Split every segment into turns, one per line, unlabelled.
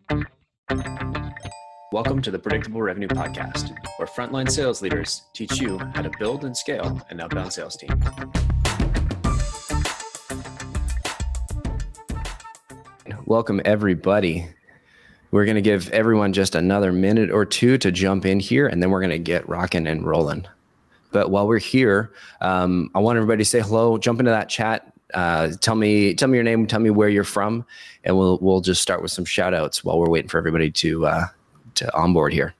Welcome to the Predictable Revenue Podcast, where frontline sales leaders teach you how to build and scale an outbound sales team. Welcome, everybody. We're going to give everyone just another minute or two to jump in here, and then we're going to get rocking and rolling. But while we're here, I want everybody to say hello, jump into that chat. Tell me your name, tell me where you're from, and we'll just start with some shout outs while we're waiting for everybody to onboard here.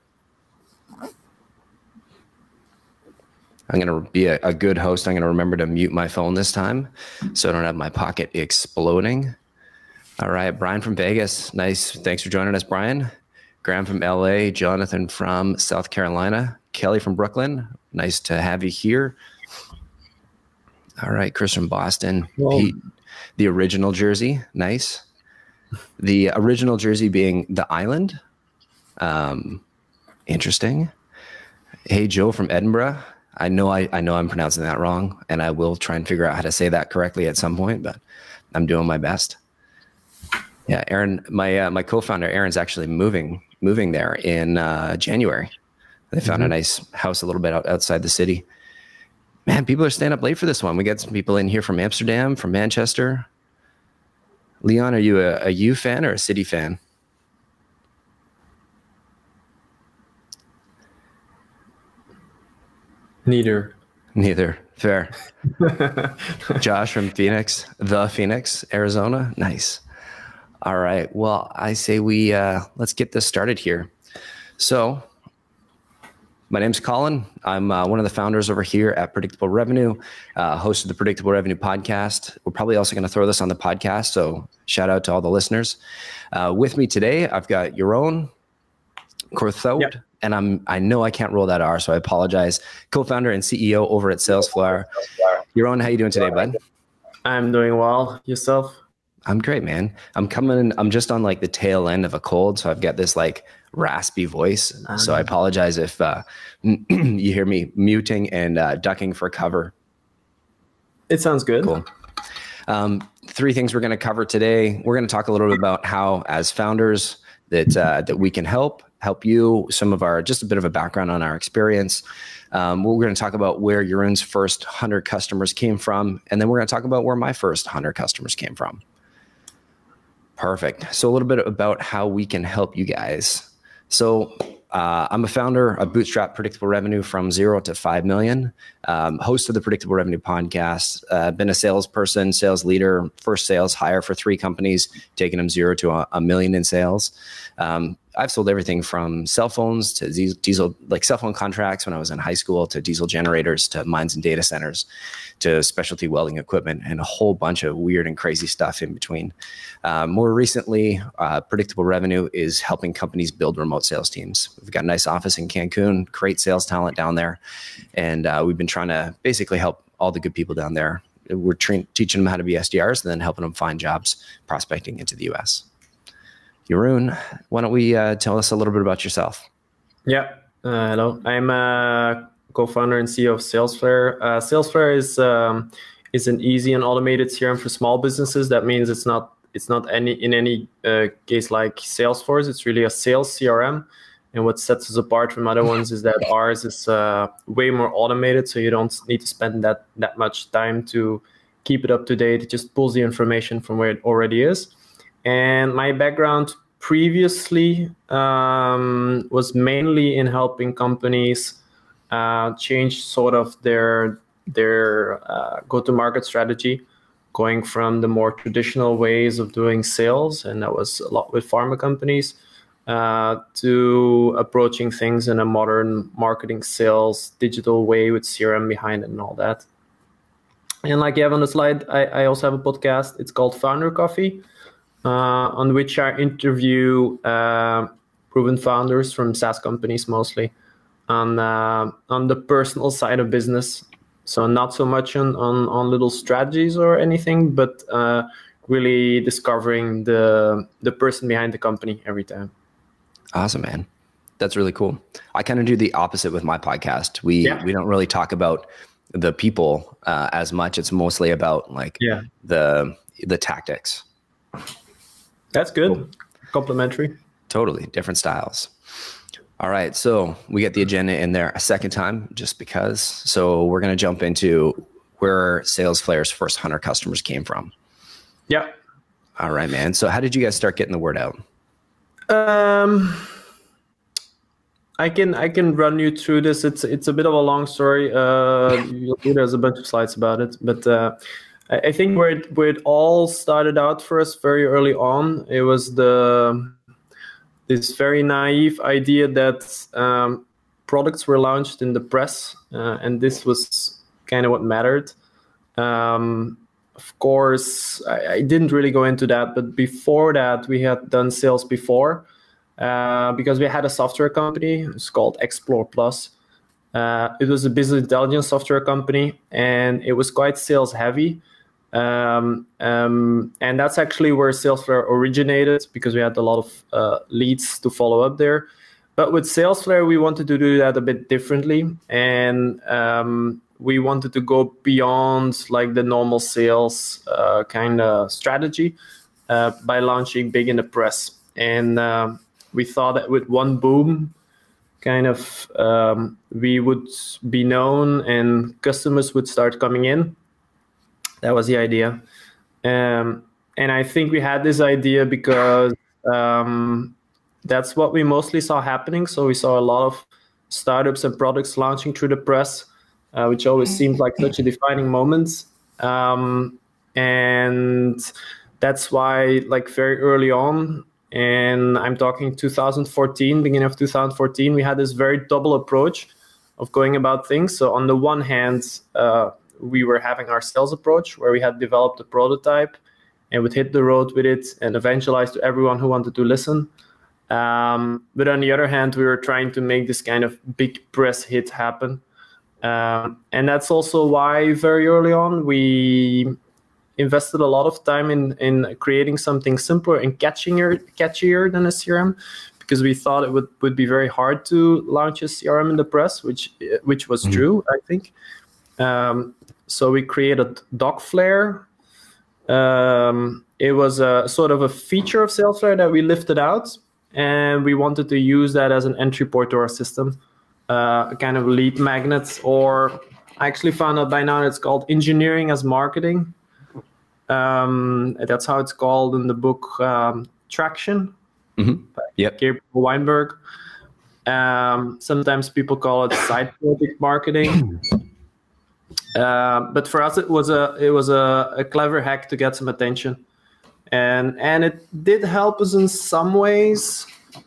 I'm going to be a good host. I'm going to remember to mute my phone this time so I don't have my pocket exploding. All right, Brian from Vegas. Nice. Thanks for joining us, Brian. Graham from LA, Jonathan from South Carolina, Kelly from Brooklyn. Nice to have you here. All right, Chris from Boston. Pete, the original Jersey. Nice. The original Jersey being the island. Interesting. Hey, Joe from Edinburgh. I know I'm pronouncing that wrong, and I will try and figure out how to say that correctly at some point, but I'm doing my best. Yeah, Aaron, my co-founder, Aaron's actually moving there in January. They found a nice house a little bit outside the city. Man, people are staying up late for this one. We got some people in here from Amsterdam, from Manchester. Leon, are you a U fan or a City fan?
Neither.
Fair. Josh from Phoenix, Arizona. Nice. All right. Well, I say let's get this started here. So my name's Colin. I'm one of the founders over here at Predictable Revenue, host of the Predictable Revenue podcast. We're probably also going to throw this on the podcast, so shout out to all the listeners. With me today, I've got Jeroen Corthout, yep. And I know I can't roll that R, so I apologize. Co-founder and CEO over at Salesflower. Jeroen, how you doing today, bud?
I'm doing well. Yourself?
I'm great, man. I'm just on like the tail end of a cold, so I've got this like raspy voice. So I apologize if you hear me muting and ducking for cover.
It sounds good.
Cool. Three things we're going to cover today. We're going to talk a little bit about how, as founders, that we can help you. Just a bit of a background on our experience. We're going to talk about where Jeroen's first 100 customers came from, and then we're going to talk about where my first 100 customers came from. Perfect. So a little bit about how we can help you guys. So I'm a founder of Bootstrap Predictable Revenue from 0 to 5 million, host of the Predictable Revenue podcast, been a salesperson, sales leader, first sales hire for 3 companies, taking them 0 to a million in sales. I've sold everything from cell phones to diesel, like cell phone contracts when I was in high school, to diesel generators, to mines and data centers, to specialty welding equipment, and a whole bunch of weird and crazy stuff in between. More recently, Predictable Revenue is helping companies build remote sales teams. We've got a nice office in Cancun, great sales talent down there, and we've been trying to basically help all the good people down there. We're teaching them how to be SDRs and then helping them find jobs prospecting into the US. Jeroen, why don't we tell us a little bit about yourself?
Yeah. Hello. I'm a co-founder and CEO of Salesflower. Salesflower is an easy and automated CRM for small businesses. That means it's not in any case like Salesforce. It's really a sales CRM. And what sets us apart from other ones is that ours is way more automated, so you don't need to spend that much time to keep it up to date. It just pulls the information from where it already is. And my background previously was mainly in helping companies change sort of their go-to-market strategy, going from the more traditional ways of doing sales, and that was a lot with pharma companies, to approaching things in a modern marketing, sales, digital way with CRM behind it and all that. And like you have on the slide, I also have a podcast. It's called Founder Coffee, on which I interview proven founders from SaaS companies mostly on the personal side of business. So not so much on little strategies or anything, but really discovering the person behind the company every time.
Awesome, man. That's really cool. I kind of do the opposite with my podcast. We don't really talk about the people as much. It's mostly about the tactics.
That's good. Cool. Complimentary.
Totally different styles. All right, so we get the agenda in there a second time just because. So we're going to jump into where SalesFlare's first 100 customers came from.
Yeah.
All right, man. So how did you guys start getting the word out?
I can run you through this. It's a bit of a long story. There's a bunch of slides about it, but I think where it all started out for us very early on, it was this very naive idea that products were launched in the press, and this was kind of what mattered. Of course, I didn't really go into that, but before that, we had done sales before because we had a software company. It's called Explore Plus. It was a business intelligence software company, and it was quite sales heavy. And that's actually where SalesFlare originated, because we had a lot of leads to follow up there. But with SalesFlare, we wanted to do that a bit differently, and we wanted to go beyond like the normal sales kind of strategy by launching big in the press. And we thought that with one boom, kind of we would be known and customers would start coming in. That was the idea. And I think we had this idea because that's what we mostly saw happening. So we saw a lot of startups and products launching through the press, which always seemed like such a defining moment. And that's why, like very early on, and I'm talking 2014, beginning of 2014, we had this very double approach of going about things. So on the one hand, we were having our sales approach where we had developed a prototype and would hit the road with it and evangelize to everyone who wanted to listen. But on the other hand, we were trying to make this kind of big press hit happen. And that's also why very early on, we invested a lot of time in creating something simpler and catchier than a CRM, because we thought it would be very hard to launch a CRM in the press, which was true, I think. So we created DocFlare. It was a sort of a feature of SalesFlare that we lifted out, and we wanted to use that as an entry port to our system, a kind of lead magnet, or I actually found out by now it's called engineering as marketing. That's how it's called in the book Traction.
Yep.
Gabriel Weinberg. Sometimes people call it side project marketing. But for us, it was a clever hack to get some attention, and it did help us in some ways.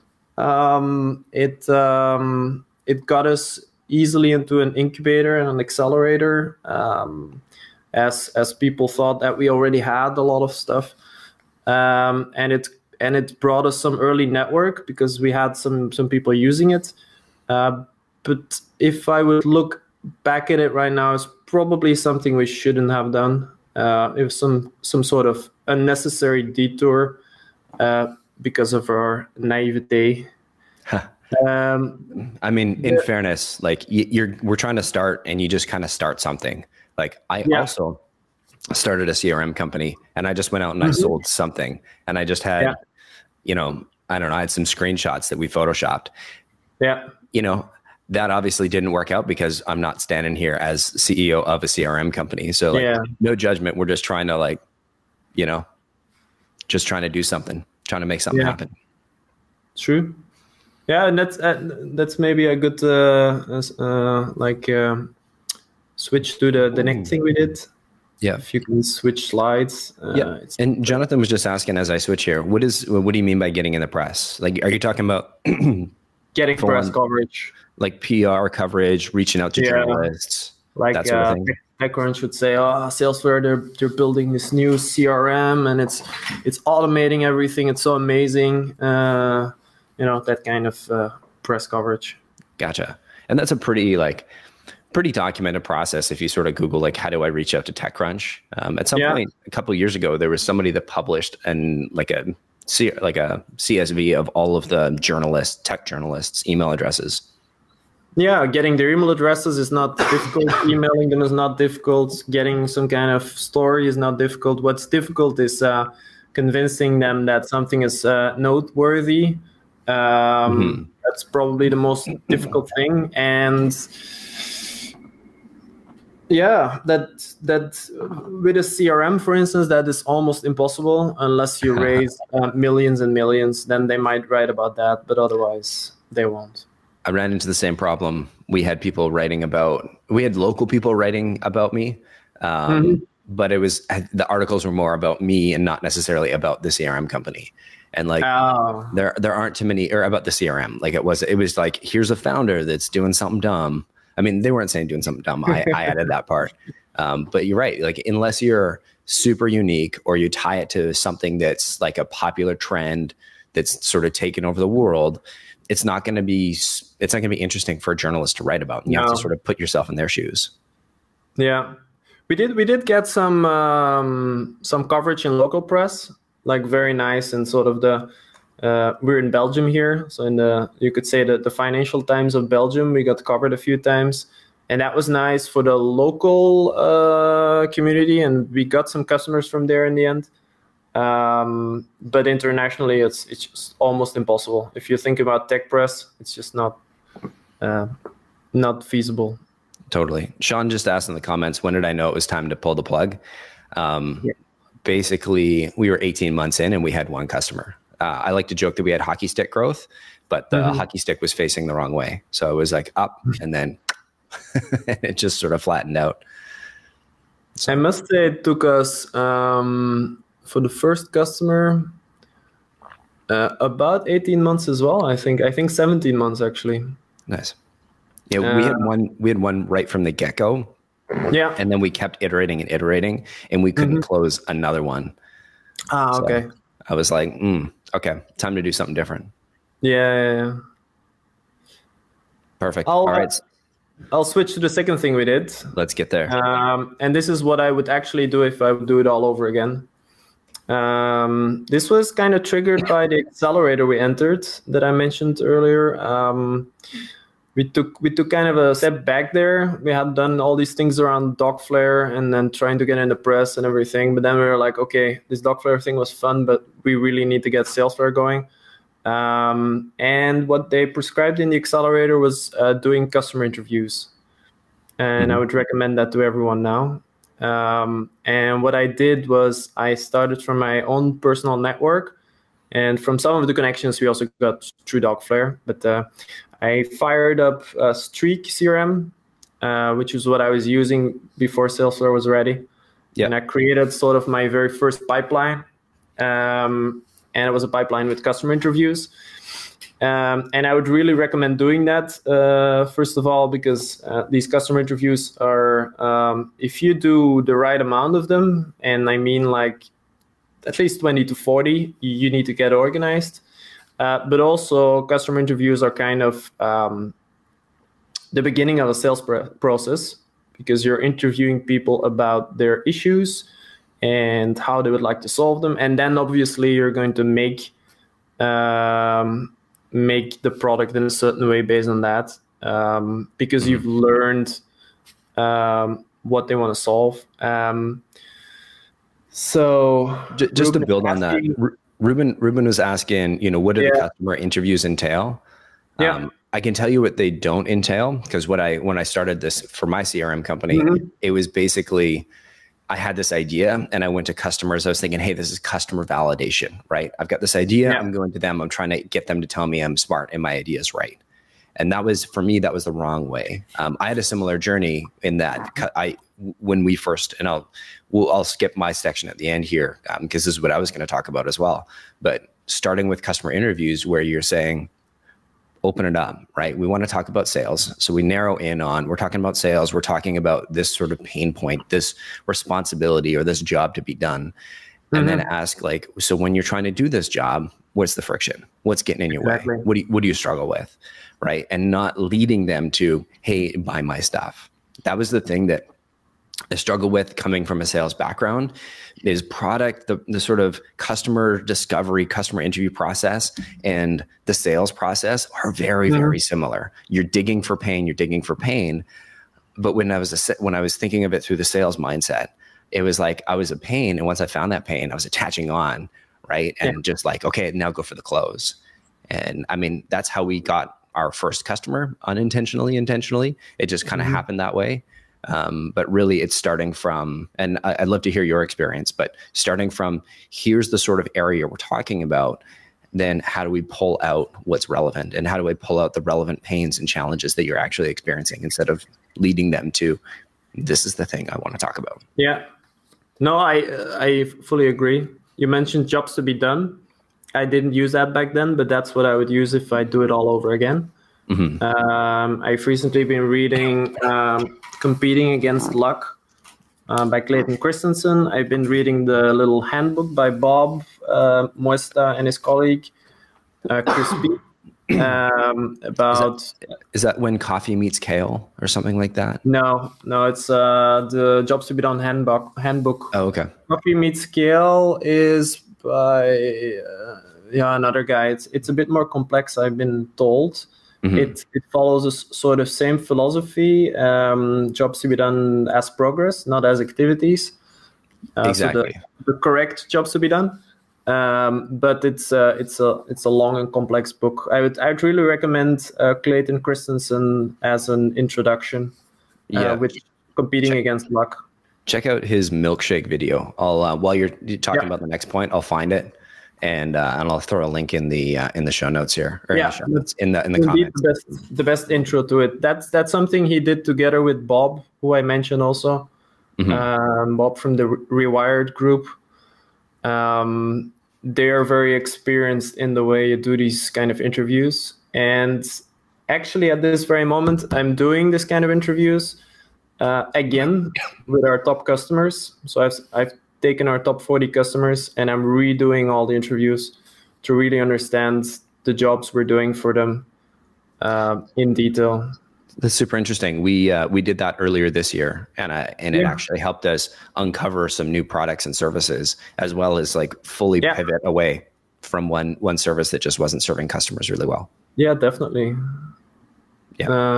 It got us easily into an incubator and an accelerator, as people thought that we already had a lot of stuff, and it brought us some early network because we had some people using it. But if I would look back at it right now, it's probably something we shouldn't have done. It was some sort of unnecessary detour because of our naivete.
I mean, in fairness, like we're trying to start, and you just kind of start something. Like I also started a CRM company, and I just went out and I sold something, and I just had, I don't know, I had some screenshots that we photoshopped.
Yeah.
That obviously didn't work out because I'm not standing here as CEO of a CRM company. So no judgment. We're just trying to just trying to do something, trying to make something happen.
True. Yeah. And that's maybe a good, switch to the next thing we did.
Yeah.
If you can switch slides.
And Jonathan was just asking as I switch here, what do you mean by getting in the press? Like, are you talking about
getting press coverage? Like
PR coverage, reaching out to journalists,
like
that sort of thing.
TechCrunch would say, SalesFlare, they're building this new CRM, and it's automating everything. It's so amazing. That kind of press coverage.
Gotcha. And that's a pretty documented process. If you sort of Google, how do I reach out to TechCrunch? At some point, a couple of years ago, there was somebody that published a CSV of all of the tech journalists' email addresses.
Yeah, getting their email addresses is not difficult. Emailing them is not difficult. Getting some kind of story is not difficult. What's difficult is convincing them that something is noteworthy That's probably the most difficult thing. And yeah, that with a CRM, for instance, that is almost impossible unless you raise millions and millions. Then they might write about that, but otherwise they won't.
I ran into the same problem. We had local people writing about me, but the articles were more about me and not necessarily about the CRM company. And like, there aren't too many, or about the CRM. Like it was like, here's a founder that's doing something dumb. I mean, they weren't saying doing something dumb. I added that part. But you're right. Like, unless you're super unique or you tie it to something that's like a popular trend that's sort of taken over the world, it's not going to be interesting for a journalist to write about. You have to sort of put yourself in their shoes.
Yeah, we did get some coverage in local press, like very nice, and sort of we're in Belgium here, so you could say that the Financial Times of Belgium, we got covered a few times, and that was nice for the local community, and we got some customers from there in the end. But internationally, it's just almost impossible. If you think about tech press, it's just not feasible.
Totally. Sean just asked in the comments, when did I know it was time to pull the plug? Basically, we were 18 months in and we had one customer. I like to joke that we had hockey stick growth, but the hockey stick was facing the wrong way. So it was like up and then it just sort of flattened out.
So. I must say it took us, for the first customer, about 18 months as well. I think 17 months actually.
Nice. Yeah, we had one right from the get-go.
Yeah.
And then we kept iterating and we couldn't close another one.
Okay.
I was like, okay, time to do something different.
Yeah.
Perfect. All right.
I'll switch to the second thing we did.
Let's get there.
And this is what I would actually do if I would do it all over again. This was kind of triggered by the accelerator we entered that I mentioned earlier. We took kind of a step back there. We had done all these things around Dogflare and then trying to get in the press and everything. But then we were like, okay, this Dogflare thing was fun, but we really need to get Salesflare going. And what they prescribed in the accelerator was doing customer interviews. And I would recommend that to everyone now. And what I did was I started from my own personal network. And from some of the connections we also got through Dogflare. But I fired up Streak CRM, which is what I was using before Salesflare was ready. Yeah. And I created sort of my very first pipeline. And it was a pipeline with customer interviews. And I would really recommend doing that, first of all, because these customer interviews are, if you do the right amount of them, and I mean like at least 20 to 40, you need to get organized. But also customer interviews are kind of the beginning of a sales process, because you're interviewing people about their issues and how they would like to solve them. And then obviously you're going to make the product in a certain way based on that, because you've learned what they want to solve. So
just to build on that, Ruben was asking, what do the customer interviews entail?
Yeah.
I can tell you what they don't entail, because when I started this for my CRM company, it was basically, I had this idea and I went to customers. I was thinking, hey, this is customer validation, right? I've got this idea. Yeah. I'm going to them. I'm trying to get them to tell me I'm smart and my idea is right. And that was, for me, that was the wrong way. I had a similar journey in that when we first, and I'll skip my section at the end here, because this is what I was going to talk about as well. But starting with customer interviews, where you're saying, open it up, right? We want to talk about sales. So we narrow in on, we're talking about sales. We're talking about this sort of pain point, this responsibility or this job to be done. And then ask like, so when you're trying to do this job, what's the friction? What's getting in your way? What do you struggle with? Right. And not leading them to, hey, buy my stuff. That was the thing that I struggle with coming from a sales background, is product, the sort of customer discovery, customer interview process and the sales process are very, very similar. You're digging for pain. But when I was thinking of it through the sales mindset, it was like I was a pain. And once I found that pain, I was attaching on, right? And just like, okay, now go for the close. And I mean, that's how we got our first customer unintentionally, intentionally. It just kind of happened that way. But really it's starting from, and I'd love to hear your experience, but starting from here's the sort of area we're talking about, then how do we pull out what's relevant, and how do I pull out the relevant pains and challenges that you're actually experiencing instead of leading them to, this is the thing I want to talk about.
Yeah, no, I fully agree. You mentioned jobs to be done. I didn't use that back then, but that's what I would use if I do it all over again. I've recently been reading Competing Against Luck by Clayton Christensen. I've been reading the little handbook by Bob Moesta and his colleague, Chris B. About
is that When Coffee Meets Kale or something like that?
No, it's the Jobs to be Done handbook.
Oh, okay.
Coffee Meets Kale is by another guy. It's a bit more complex, I've been told. It follows a sort of same philosophy. Jobs to be done as progress, not as activities.
Exactly.
So the correct jobs to be done. But it's a long and complex book. I'd really recommend Clayton Christensen as an introduction. With Competing Against Luck. Check
out his milkshake video. I'll while you're talking about the next point, I'll find it and I'll throw a link in the show notes here. Or in the comments.
The best intro to it. That's something he did together with Bob, who I mentioned also. Bob from the Rewired group. They are very experienced in the way you do these kind of interviews. And actually at this very moment, I'm doing this kind of interviews again with our top customers. So I've taken our top 40 customers and I'm redoing all the interviews to really understand the jobs we're doing for them in detail.
That's super interesting. We did that earlier this year, and it actually helped us uncover some new products and services, as well as like fully pivot away from one service that just wasn't serving customers really well.
Yeah, definitely.
Yeah.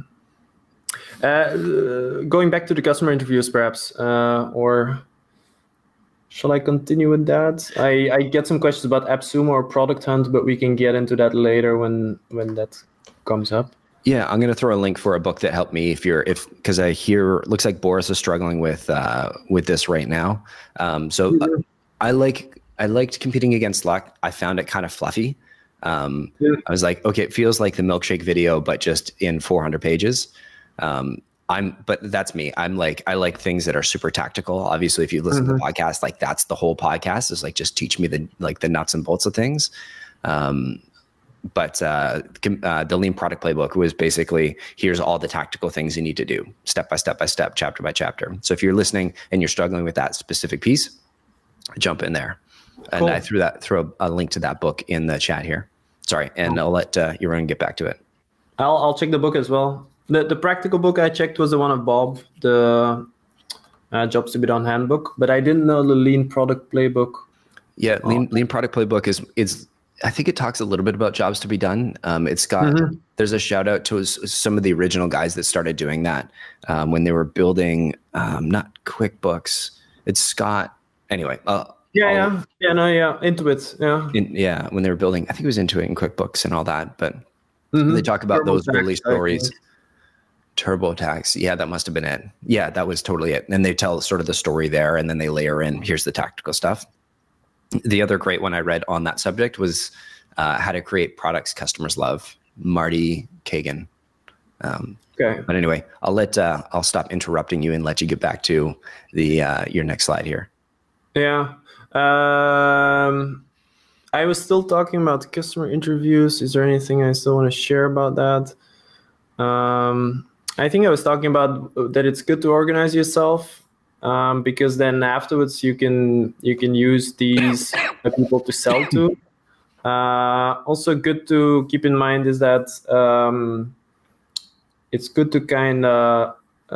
Going back to the customer interviews, perhaps, or shall I continue with that? I get some questions about AppSumo or Product Hunt, but we can get into that later when that comes up.
Yeah, I'm going to throw a link for a book that helped me because I hear looks like Boris is struggling with this right now. I liked Competing Against Luck. I found it kind of fluffy. I was like, okay, it feels like the milkshake video, but just in 400 pages. But that's me. I like things that are super tactical. Obviously, if you listen to the podcast, like that's the whole podcast is like, just teach me the nuts and bolts of things. But the Lean Product Playbook was basically, here's all the tactical things you need to do, step by step by step, chapter by chapter. So if you're listening and you're struggling with that specific piece, jump in there. Cool. And I throw a link to that book in the chat here. Sorry, and I'll let Jeroen get back to it.
I'll check the book as well. The practical book I checked was the one of Bob, the Jobs to be Done handbook, but I didn't know the Lean Product Playbook.
Yeah, Lean Product Playbook is I think it talks a little bit about jobs to be done. It's got there's a shout out to some of the original guys that started doing that when they were building not QuickBooks. It's Scott. Anyway. Intuit. When they were building, I think it was Intuit and QuickBooks and all that. But they talk about those early stories. TurboTax. Yeah, that must have been it. Yeah, that was totally it. And they tell sort of the story there, and then they layer in, here's the tactical stuff. The other great one I read on that subject was How to Create Products Customers Love, Marty Kagan.
Okay.
But anyway, I'll stop interrupting you and let you get back to your next slide here.
Yeah. I was still talking about customer interviews. Is there anything I still want to share about that? I think I was talking about that it's good to organize yourself. Because then afterwards you can use these people to sell to. Also good to keep in mind is that it's good to kind of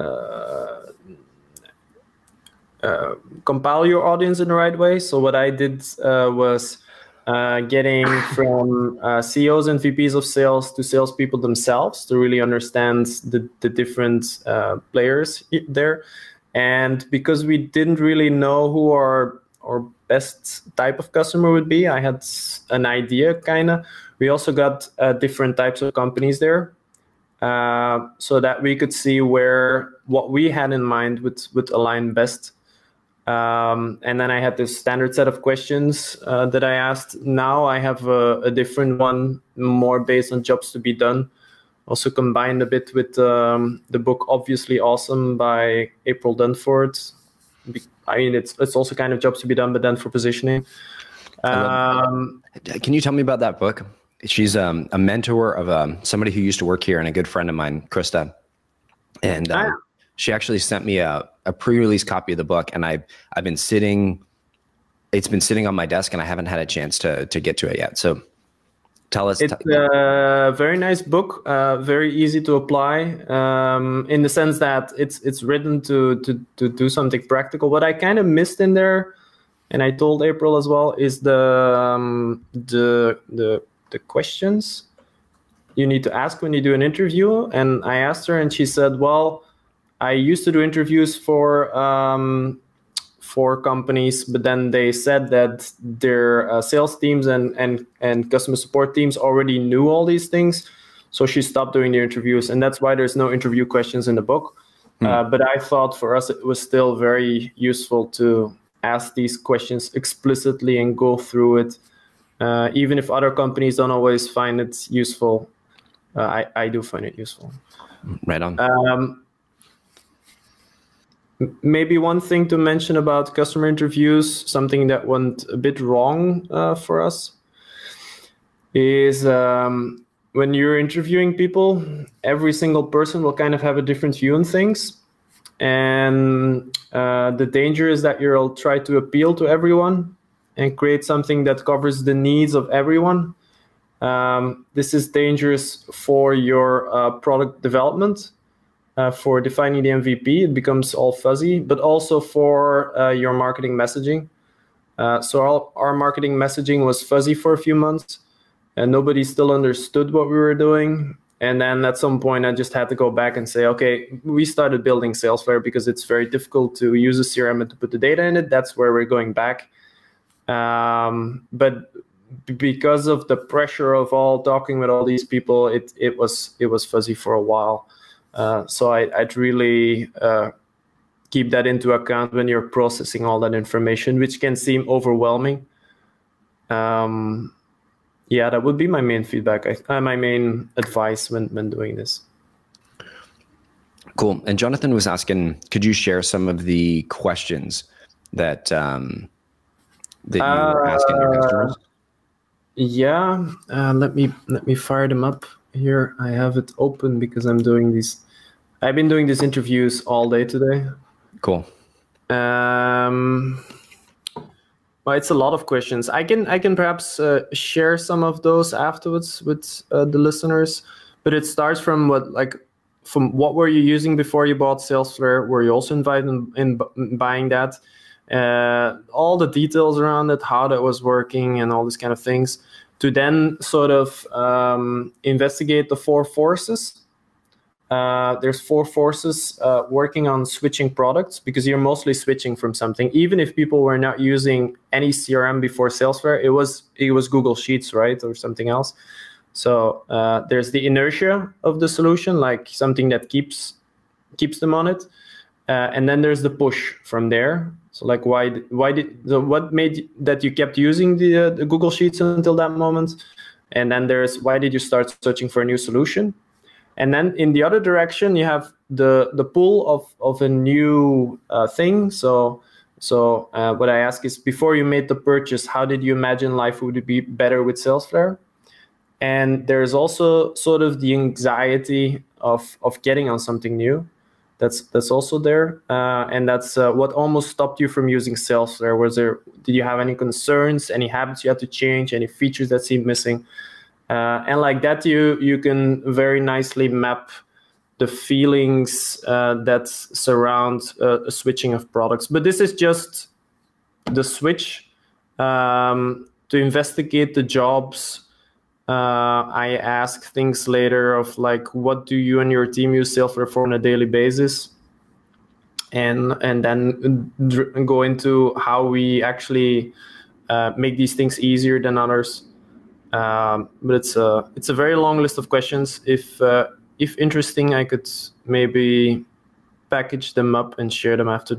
compile your audience in the right way. So what I did was getting from CEOs and VPs of sales to salespeople themselves to really understand the different players there. And because we didn't really know who our best type of customer would be, I had an idea, kind of. We also got different types of companies there, so that we could see where what we had in mind would align best. And then I had this standard set of questions that I asked. Now I have a different one, more based on jobs to be done. Also combined a bit with the book Obviously Awesome by April Dunford. I mean, it's also kind of jobs to be done, but then for positioning.
Can you tell me about that book? She's a mentor of somebody who used to work here and a good friend of mine, Krista. And she actually sent me a pre-release copy of the book, and it's been sitting on my desk, and I haven't had a chance to get to it yet. So tell us.
It's a very nice book, very easy to apply, in the sense that it's written to do something practical. What I kind of missed in there, and I told April as well, is the questions you need to ask when you do an interview. And I asked her, and she said, well, I used to do interviews for companies, but then they said that their sales teams and customer support teams already knew all these things. So she stopped doing the interviews, and that's why there's no interview questions in the book. But I thought for us it was still very useful to ask these questions explicitly and go through it. Even if other companies don't always find it useful, I do find it useful.
Right on.
Maybe one thing to mention about customer interviews, something that went a bit wrong for us, is when you're interviewing people, every single person will kind of have a different view on things. And the danger is that you'll try to appeal to everyone and create something that covers the needs of everyone. This is dangerous for your product development, for defining the MVP. It becomes all fuzzy, but also for your marketing messaging. So our marketing messaging was fuzzy for a few months, and nobody still understood what we were doing. And then at some point, I just had to go back and say, okay, we started building Salesflare because it's very difficult to use a CRM and to put the data in it. That's where we're going back. But because of the pressure of all talking with all these people, it was fuzzy for a while. So I'd really keep that into account when you're processing all that information, which can seem overwhelming. Yeah, that would be my main feedback, my main advice when doing this.
Cool. And Jonathan was asking, could you share some of the questions that you were asking your customers?
Yeah, let me fire them up here. I have it open because I've been doing these interviews all day today.
Cool.
Well, it's a lot of questions. I can perhaps share some of those afterwards with the listeners, but it starts from what were you using before you bought Salesflare? Were you also invited in buying that? All the details around it, how that was working, and all these kind of things, to then sort of investigate the four forces. There's four forces working on switching products, because you're mostly switching from something. Even if people were not using any CRM before Salesflare, it was Google Sheets, right, or something else. So there's the inertia of the solution, like something that keeps them on it, and then there's the push from there. So like what made that you kept using the Google Sheets until that moment, and then there's why did you start searching for a new solution. And then in the other direction, you have the pull of a new thing. So what I ask is, before you made the purchase, how did you imagine life would be better with Salesflare? And there's also sort of the anxiety of getting on something new. That's also there, and that's what almost stopped you from using Salesflare. Did you have any concerns, any habits you had to change, any features that seemed missing? And like that, you can very nicely map the feelings that surround a switching of products. But this is just the switch. To investigate the jobs, I ask things later of like, what do you and your team use Salesforce for on a daily basis? And then go into how we actually make these things easier than others. But it's a very long list of questions. If interesting, I could maybe package them up and share them after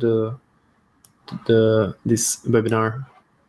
this webinar.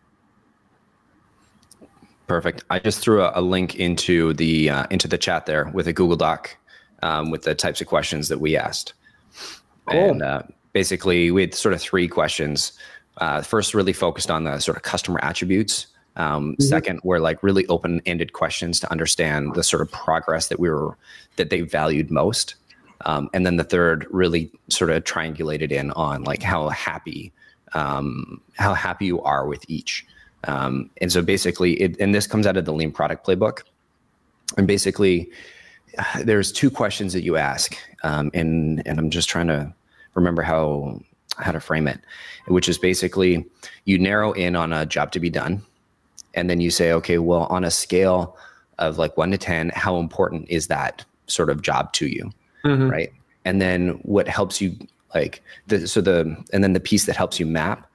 Perfect. I just threw a link into the chat there with a Google Doc with the types of questions that we asked. Cool. And basically, we had sort of 3 questions. First, really focused on the sort of customer attributes. Second, were like really open-ended questions to understand the sort of progress that they valued most. And then the third really sort of triangulated in on like how happy you are with each. And so basically, and this comes out of the Lean Product Playbook. And basically, there's 2 questions that you ask, and I'm just trying to remember how to frame it, which is basically you narrow in on a job to be done, and then you say, okay, well, on a scale of like 1 to 10, how important is that sort of job to you, right? And then what helps you and then the piece that helps you map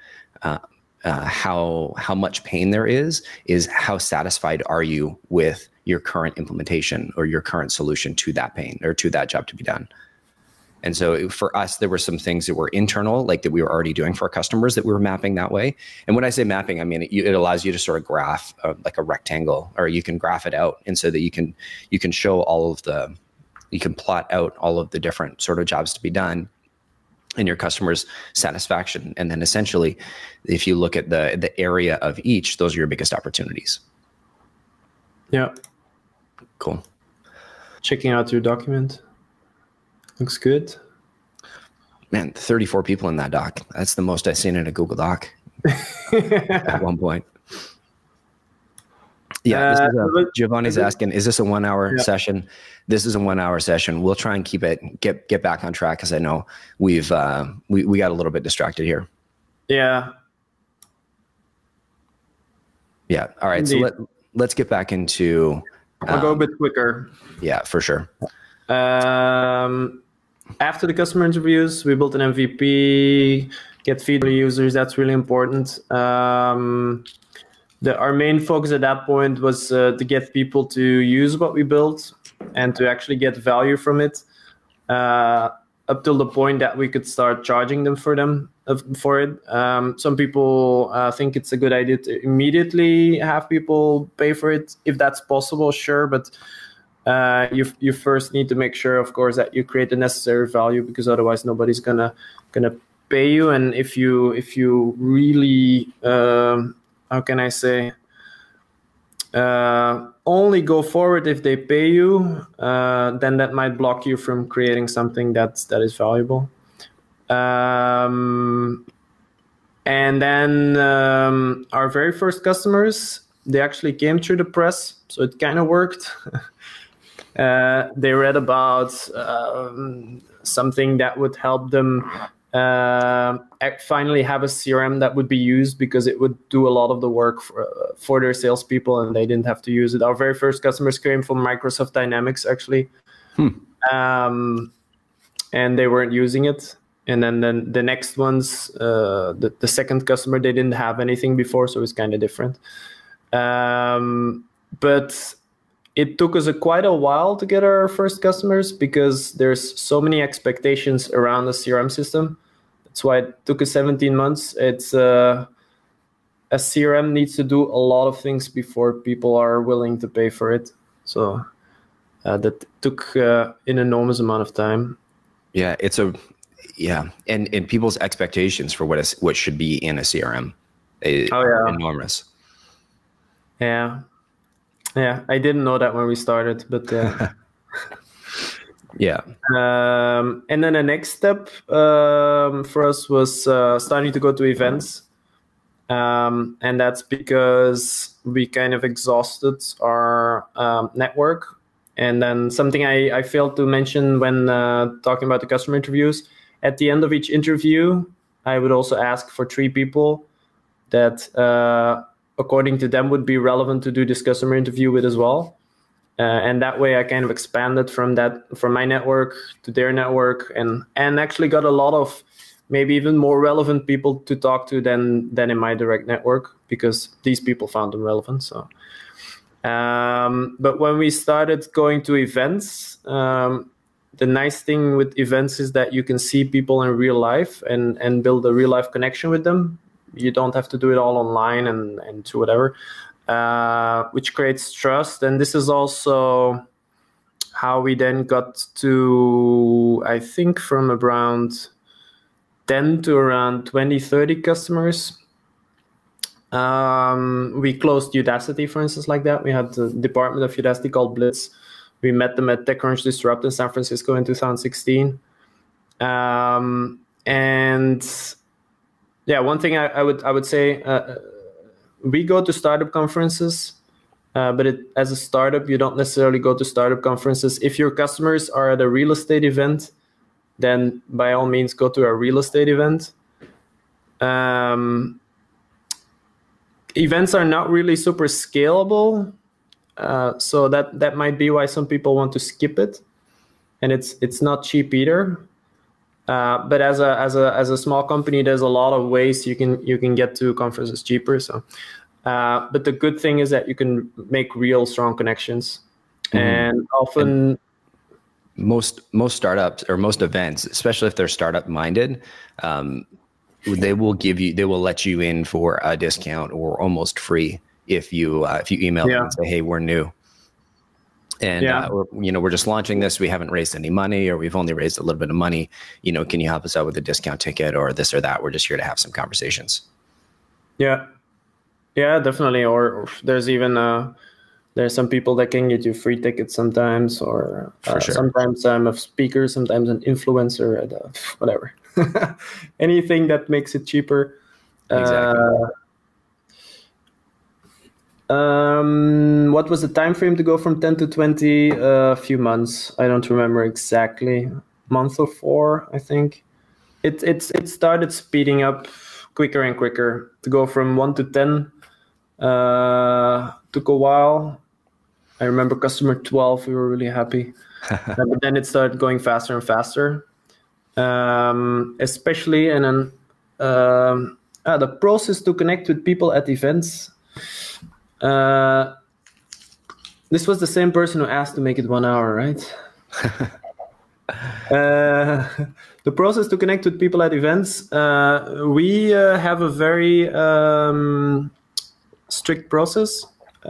how much pain there is how satisfied are you with your current implementation or your current solution to that pain or to that job to be done. And so for us, there were some things that were internal, like that we were already doing for our customers that we were mapping that way. And when I say mapping, I mean, it allows you to sort of graph like a rectangle, or you can graph it out. And so that you can show you can plot out all of the different sort of jobs to be done and your customers' satisfaction. And then essentially, if you look at the area of each, those are your biggest opportunities.
Yeah.
Cool.
Checking out your document. Looks good.
Man, 34 people in that doc. That's the most I've seen in a Google Doc at one point. Yeah, Giovanni's asking, is this a 1 hour session? This is a 1 hour session. We'll try and get back on track, because I know we got a little bit distracted here.
Yeah.
Yeah. All right. Indeed. So let's get back into.
I'll go a bit quicker.
Yeah, for sure.
After the customer interviews, we built an MVP, get feedback from users. That's really important. Our main focus at that point was to get people to use what we built and to actually get value from it, up till the point that we could start charging them for it. Some people think it's a good idea to immediately have people pay for it. If that's possible, sure, but you first need to make sure, of course, that you create the necessary value, because otherwise nobody's gonna pay you. And if you really how can I say, only go forward if they pay you, then that might block you from creating something that is valuable. And then our very first customers, they actually came through the press, so it kind of worked. They read about something that would help them finally have a CRM that would be used, because it would do a lot of the work for their salespeople, and they didn't have to use it. Our very first customers came from Microsoft Dynamics, actually. And they weren't using it. And then the next ones, the second customer, they didn't have anything before, so it's kind of different. But it took us quite a while to get our first customers, because there's so many expectations around the CRM system. That's why it took us 17 months. It's a CRM needs to do a lot of things before people are willing to pay for it. So that took an enormous amount of time.
Yeah, and people's expectations for what should be in a CRM are enormous.
Yeah, I didn't know that when we started, but
yeah.
And then the next step for us was starting to go to events, and that's because we kind of exhausted our network. And then something I failed to mention when talking about the customer interviews, at the end of each interview, I would also ask for 3 people that according to them would be relevant to do this customer interview with as well. And that way I kind of expanded from my network to their network, and actually got a lot of maybe even more relevant people to talk to than in my direct network, because these people found them relevant. So But when we started going to events, the nice thing with events is that you can see people in real life and build a real life connection with them. You don't have to do it all online and to whatever, which creates trust. And this is also how we then got to, I think, from around 10 to around 20, 30 customers. We closed Udacity, for instance, like that. We had the department of Udacity called Blitz. We met them at TechCrunch Disrupt in San Francisco in 2016. And yeah, one thing I would say, we go to startup conferences, but as a startup, you don't necessarily go to startup conferences. If your customers are at a real estate event, then by all means go to a real estate event. Events are not really super scalable, so that might be why some people want to skip it, and it's not cheap either. But as a small company, there's a lot of ways you can get to conferences cheaper. So, but the good thing is that you can make real strong connections, and often.
Most startups or most events, especially if they're startup minded, they will let you in for a discount or almost free if you email them and say, hey, we're new. And, we're just launching this. We haven't raised any money, or we've only raised a little bit of money. Can you help us out with a discount ticket or this or that? We're just here to have some conversations.
Yeah, definitely. Or there's even, there's some people that can get you free tickets sometimes, or
sure.
Sometimes I'm a speaker, sometimes an influencer, whatever. Anything that makes it cheaper.
Exactly.
What was the time frame to go from 10 to 20? A few months. I don't remember exactly. Month or 4, I think. It started speeding up quicker and quicker. To go from 1 to 10 took a while. I remember customer 12, we were really happy. But then it started going faster and faster. Especially, and then the process to connect with people at events. This was the same person who asked to make it 1 hour, right? The process to connect with people at events. We have a very strict process.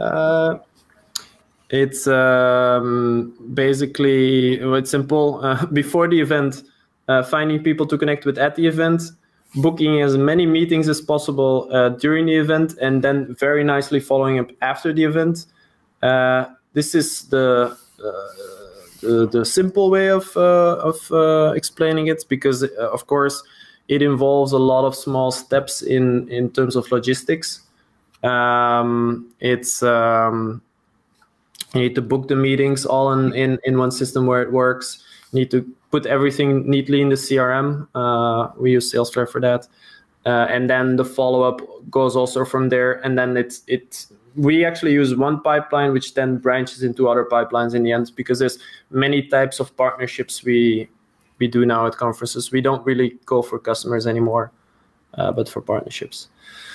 It's basically, it's simple. Before the event, finding people to connect with at the event, booking as many meetings as possible during the event, and then very nicely following up after the event. This is the simple way of explaining it, because of course it involves a lot of small steps in terms of logistics. It's you need to book the meetings all in one system where it works. You need to put everything neatly in the CRM. We use Salesforce for that. And then the follow-up goes also from there. And then we actually use one pipeline, which then branches into other pipelines in the end, because there's many types of partnerships we do now at conferences. We don't really go for customers anymore, but for partnerships.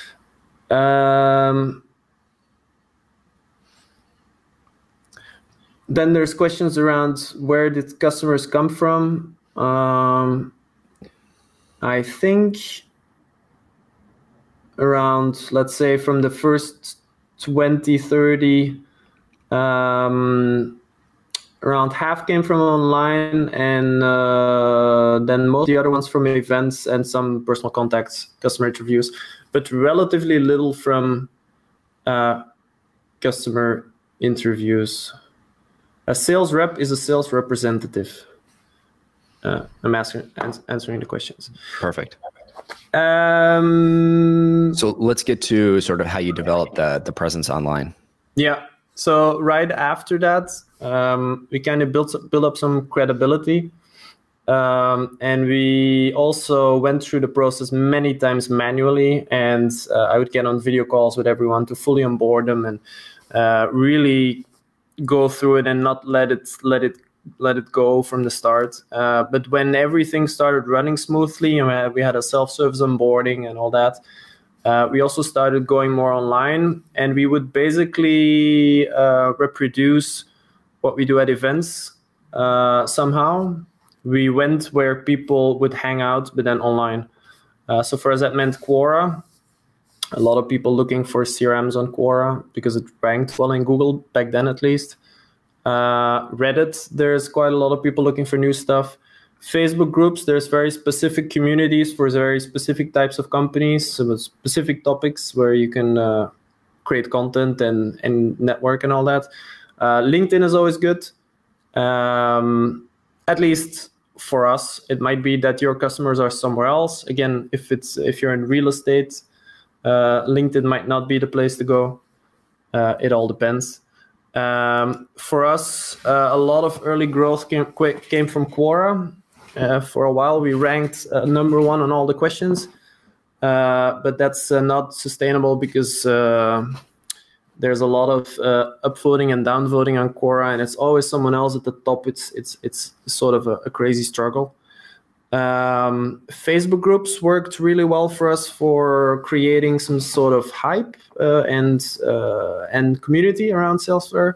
Then there's questions around where did customers come from. I think around, let's say, from the first 20, 30, around half came from online, and then most of the other ones from events and some personal contacts, customer interviews, but relatively little from customer interviews. A sales rep is a sales representative. I'm answering the questions.
Perfect. So let's get to sort of how you develop the presence online.
Yeah. So right after that, we kind of built up some credibility. And we also went through the process many times manually. And I would get on video calls with everyone to fully onboard them and really go through it and not let it go from the start. But when everything started running smoothly and we had a self-service onboarding and all that, We also started going more online, and we would basically reproduce what we do at events somehow. We went where people would hang out, but then online. So for us, that meant Quora. A lot of people looking for CRMs on Quora because it ranked well in Google back then, at least. Reddit, there's quite a lot of people looking for new stuff. Facebook groups, there's very specific communities for very specific types of companies, so specific topics where you can create content and network and all that. LinkedIn is always good. At least for us, it might be that your customers are somewhere else. Again, if you're in real estate, LinkedIn might not be the place to go. It all depends. For us, a lot of early growth came from Quora. For a while, we ranked number one on all the questions, but that's not sustainable because there's a lot of upvoting and downvoting on Quora, and it's always someone else at the top. It's sort of a crazy struggle. Facebook groups worked really well for us for creating some sort of hype and community around Salesflare.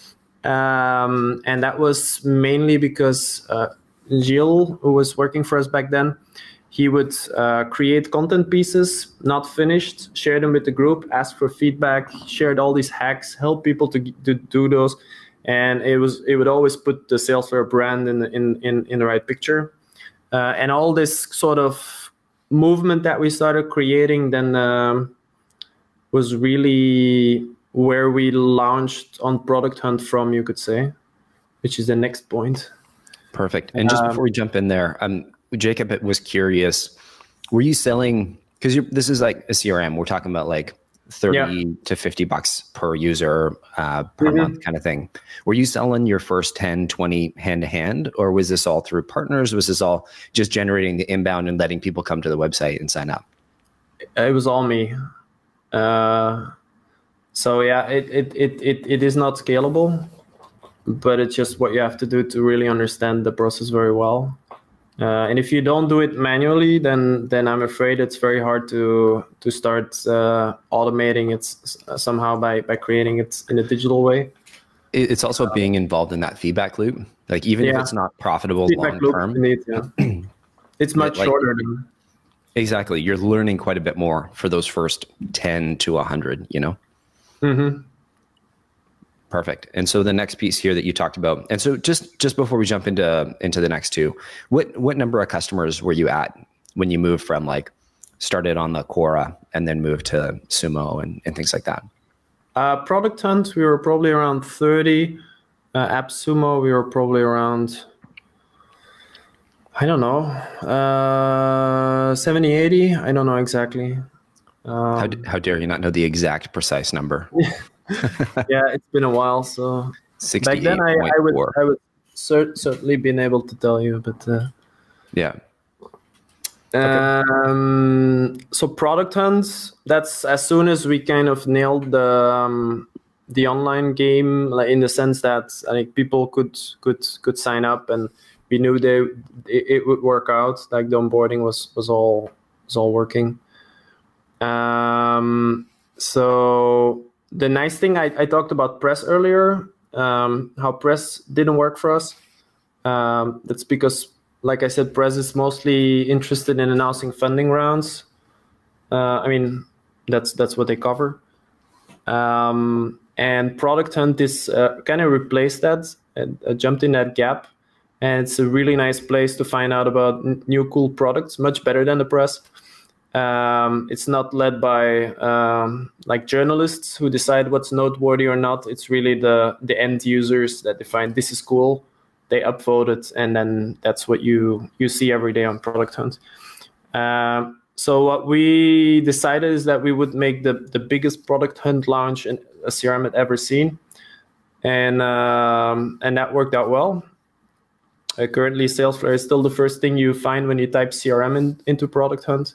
And that was mainly because Gilles, who was working for us back then, he would create content pieces, not finished, share them with the group, ask for feedback, shared all these hacks, help people to do those, and it would always put the Salesflare brand in the right picture. And all this sort of movement that we started creating then was really where we launched on Product Hunt from, you could say, which is the next point.
Perfect. And just before we jump in there, Jacob was curious, were you selling, because this is like a CRM, we're talking about like 30 to $50 per user per month kind of thing. Were you selling your first 10, 20 hand to hand, or was this all through partners? Was this all just generating the inbound and letting people come to the website and sign up?
It was all me. So yeah, it is not scalable, but it's just what you have to do to really understand the process very well. And if you don't do it manually, then I'm afraid it's very hard to start automating it somehow by creating it in a digital way.
It's also being involved in that feedback loop. Like even if it's not profitable long term,
it's much shorter.
Exactly. You're learning quite a bit more for those first 10 to 100, you know?
Mm-hmm.
Perfect. And so the next piece here that you talked about, and so just before we jump into the next two, what number of customers were you at when you moved from like started on the Quora and then moved to Sumo and things like that?
Product Hunt, we were probably around 30. AppSumo, we were probably around, I don't know, 70, 80. I don't know exactly.
How dare you not know the exact precise number?
Yeah, it's been a while. So back then I would certainly been able to tell you, but
yeah.
Okay. So Product Hunt, that's as soon as we kind of nailed the online game, like in the sense that I think people could sign up, and we knew it would work out. Like the onboarding was all working. So the nice thing, I talked about Press earlier, how Press didn't work for us. That's because, like I said, Press is mostly interested in announcing funding rounds. I mean, that's what they cover. And Product Hunt is kind of replaced that, jumped in that gap. And it's a really nice place to find out about new cool products, much better than the Press. It's not led by like journalists who decide what's noteworthy or not. It's really the end users that define this is cool. They upvote it, and then that's what you see every day on Product Hunt. So what we decided is that we would make the biggest Product Hunt launch a CRM had ever seen, and that worked out well. Currently, Salesflare is still the first thing you find when you type CRM into Product Hunt.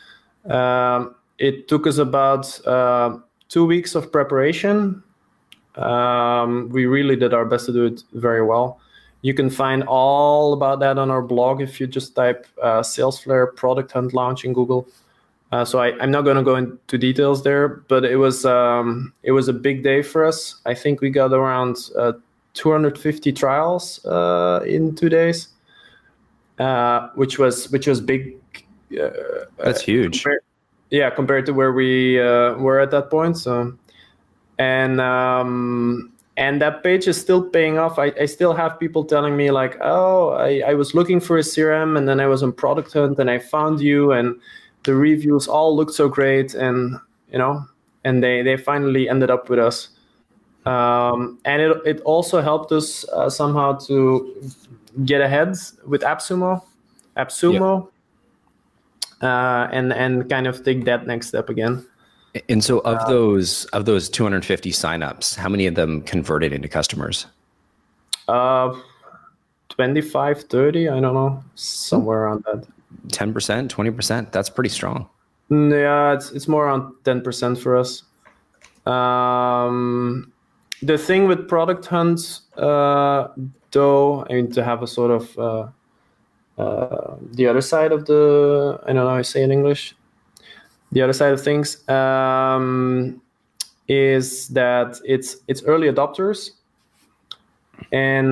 It took us about 2 weeks of preparation. We really did our best to do it very well. You can find all about that on our blog if you just type Salesflare Product Hunt launch in Google. So I'm not going to go into details there, but it was a big day for us. I think we got around 250 trials in 2 days, which was big.
That's huge.
Compared to where we were at that point. So, and that page is still paying off. I still have people telling me like, oh, I was looking for a CRM, and then I was on Product Hunt, and I found you, and the reviews all looked so great, and and they finally ended up with us. And it also helped us somehow to get ahead with AppSumo, and kind of take that next step again.
And so of those 250 signups, how many of them converted into customers?
25, 30, I don't know, somewhere around that.
10%, 20%, that's pretty strong.
Yeah, it's more around 10% for us. The thing with Product Hunt, though, I mean, to have a sort of the other side of the, I don't know how I say in English, the other side of things, is that it's early adopters, and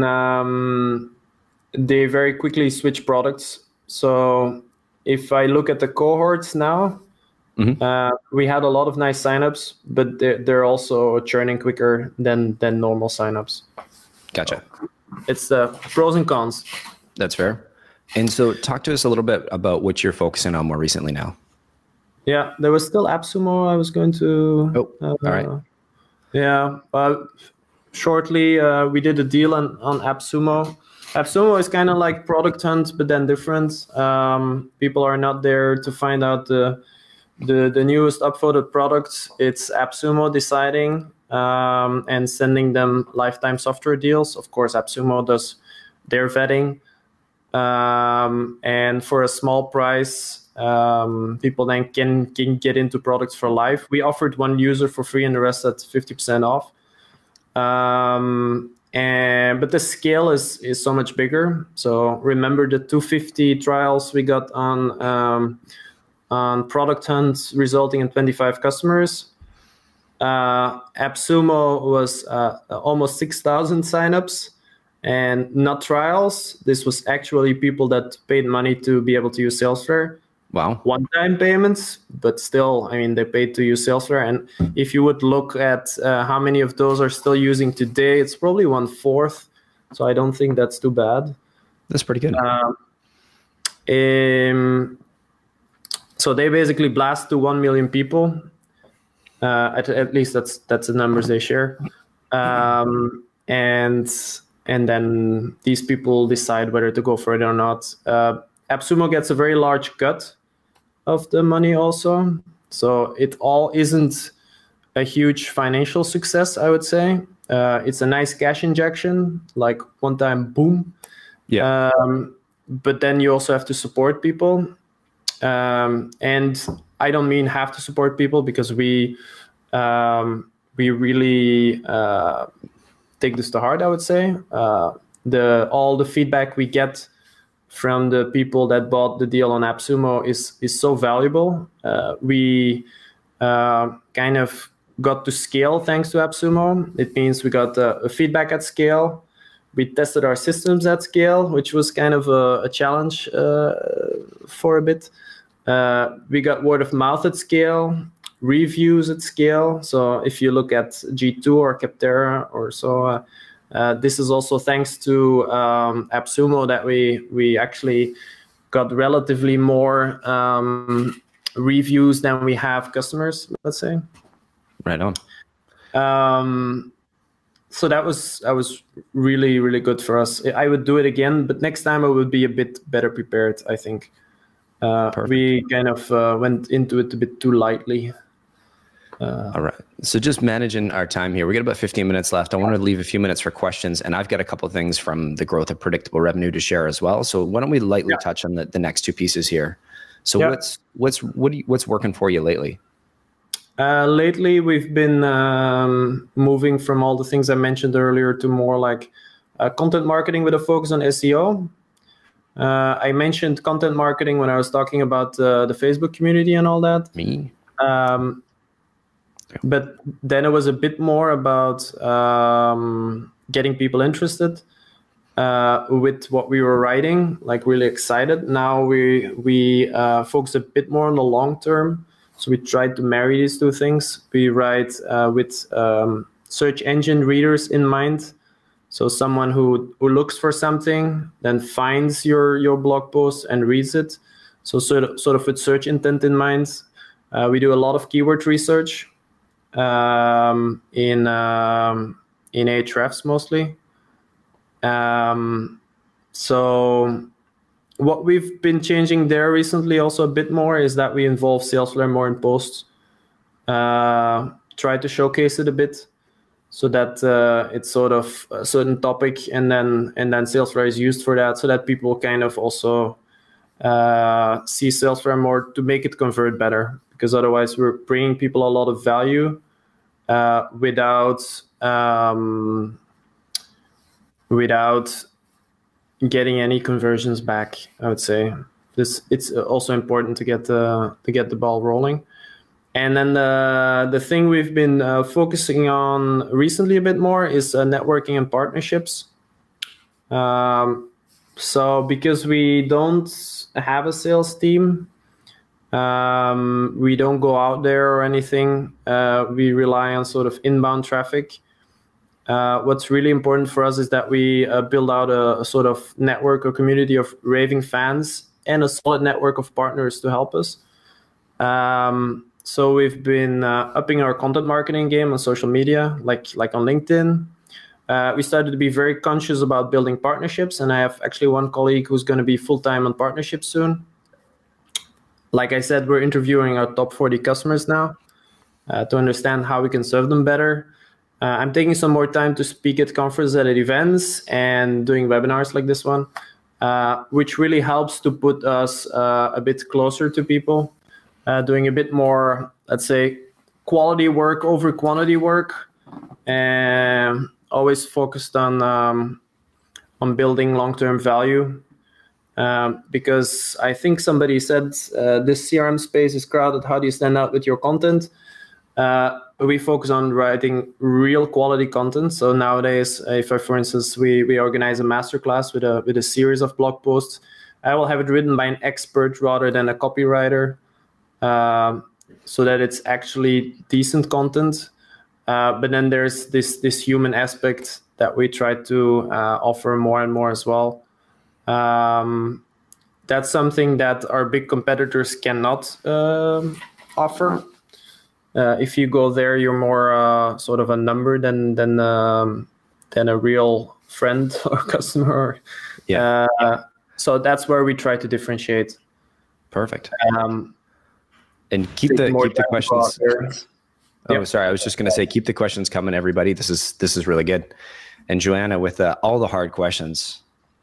they very quickly switch products. So if I look at the cohorts now, we had a lot of nice signups, but they're also churning quicker than normal signups.
Gotcha.
It's the pros and cons.
That's fair. And so talk to us a little bit about what you're focusing on more recently now.
Yeah, there was still AppSumo I was going to...
all right.
Yeah, but shortly we did a deal on AppSumo. AppSumo is kind of like Product Hunt, but then different. People are not there to find out the newest upvoted products. It's AppSumo deciding and sending them lifetime software deals. Of course, AppSumo does their vetting. And for a small price, people then can get into products for life. We offered one user for free and the rest at 50% off. But the scale is so much bigger. So remember the 250 trials we got on Product Hunt, resulting in 25 customers. AppSumo was almost 6,000 signups, and not trials. This was actually people that paid money to be able to use Salesforce.
Wow.
One-time payments, but still, I mean, they paid to use Salesforce. And if you would look at how many of those are still using today, it's probably 1/4. So I don't think that's too bad.
That's pretty good.
So they basically blast to 1 million people. At least that's the numbers they share. And then these people decide whether to go for it or not. AppSumo gets a very large cut of the money also. So it all isn't a huge financial success, I would say. It's a nice cash injection, like one time, boom.
Yeah.
But then you also have to support people. And I don't mean have to support people, because we really take this to heart, I would say. All the feedback we get from the people that bought the deal on AppSumo is so valuable. We kind of got to scale thanks to AppSumo. It means we got a feedback at scale. We tested our systems at scale, which was kind of a challenge for a bit. We got word of mouth at scale, reviews at scale. So if you look at G2 or Capterra or so, this is also thanks to AppSumo that we actually got relatively more reviews than we have customers, let's say.
Right on.
So that was really, really good for us. I would do it again, but next time I would be a bit better prepared, I think. We kind of went into it a bit too lightly.
All right. So just managing our time here. We got about 15 minutes left. I want to leave a few minutes for questions, and I've got a couple of things from the growth of predictable revenue to share as well. So why don't we lightly touch on the next two pieces here? So what's working for you lately?
Lately, we've been moving from all the things I mentioned earlier to more like content marketing with a focus on SEO. I mentioned content marketing when I was talking about the Facebook community and all that. But then it was a bit more about getting people interested with what we were writing, like really excited. Now we focus a bit more on the long term. So we try to marry these two things. We write with search engine readers in mind. So someone who looks for something, then finds your blog post and reads it. So sort of with search intent in mind. We do a lot of keyword research in Ahrefs mostly. So what we've been changing there recently also a bit more is that we involve Salesflare more in posts. Try to showcase it a bit so that it's sort of a certain topic and then Salesflare is used for that, so that people kind of also see Salesflare more to make it convert better, because otherwise we're bringing people a lot of value without getting any conversions back. I would say it's also important to get the ball rolling. And then the thing we've been focusing on recently a bit more is networking and partnerships. So because we don't have a sales team, we don't go out there or anything. We rely on sort of inbound traffic. What's really important for us is that we build out a sort of network or community of raving fans and a solid network of partners to help us. So we've been upping our content marketing game on social media, like on LinkedIn. We started to be very conscious about building partnerships, and I have actually one colleague who's going to be full-time on partnerships soon. Like I said, we're interviewing our top 40 customers now to understand how we can serve them better. I'm taking some more time to speak at conferences and at events and doing webinars like this one, which really helps to put us a bit closer to people, doing a bit more, let's say, quality work over quantity work, and always focused on building long-term value. Because I think somebody said this CRM space is crowded. How do you stand out with your content? We focus on writing real quality content. So nowadays, if for instance we organize a masterclass with a series of blog posts, I will have it written by an expert rather than a copywriter, so that it's actually decent content. But then there's this human aspect that we try to offer more and more as well. That's something that our big competitors cannot offer. If you go there, you're more sort of a number than a real friend or customer.
Yeah.
So that's where we try to differentiate.
Perfect. And keep the questions. Sorry, I was just going to say, keep the questions coming, everybody. This is really good. And Joanna, with all the hard questions.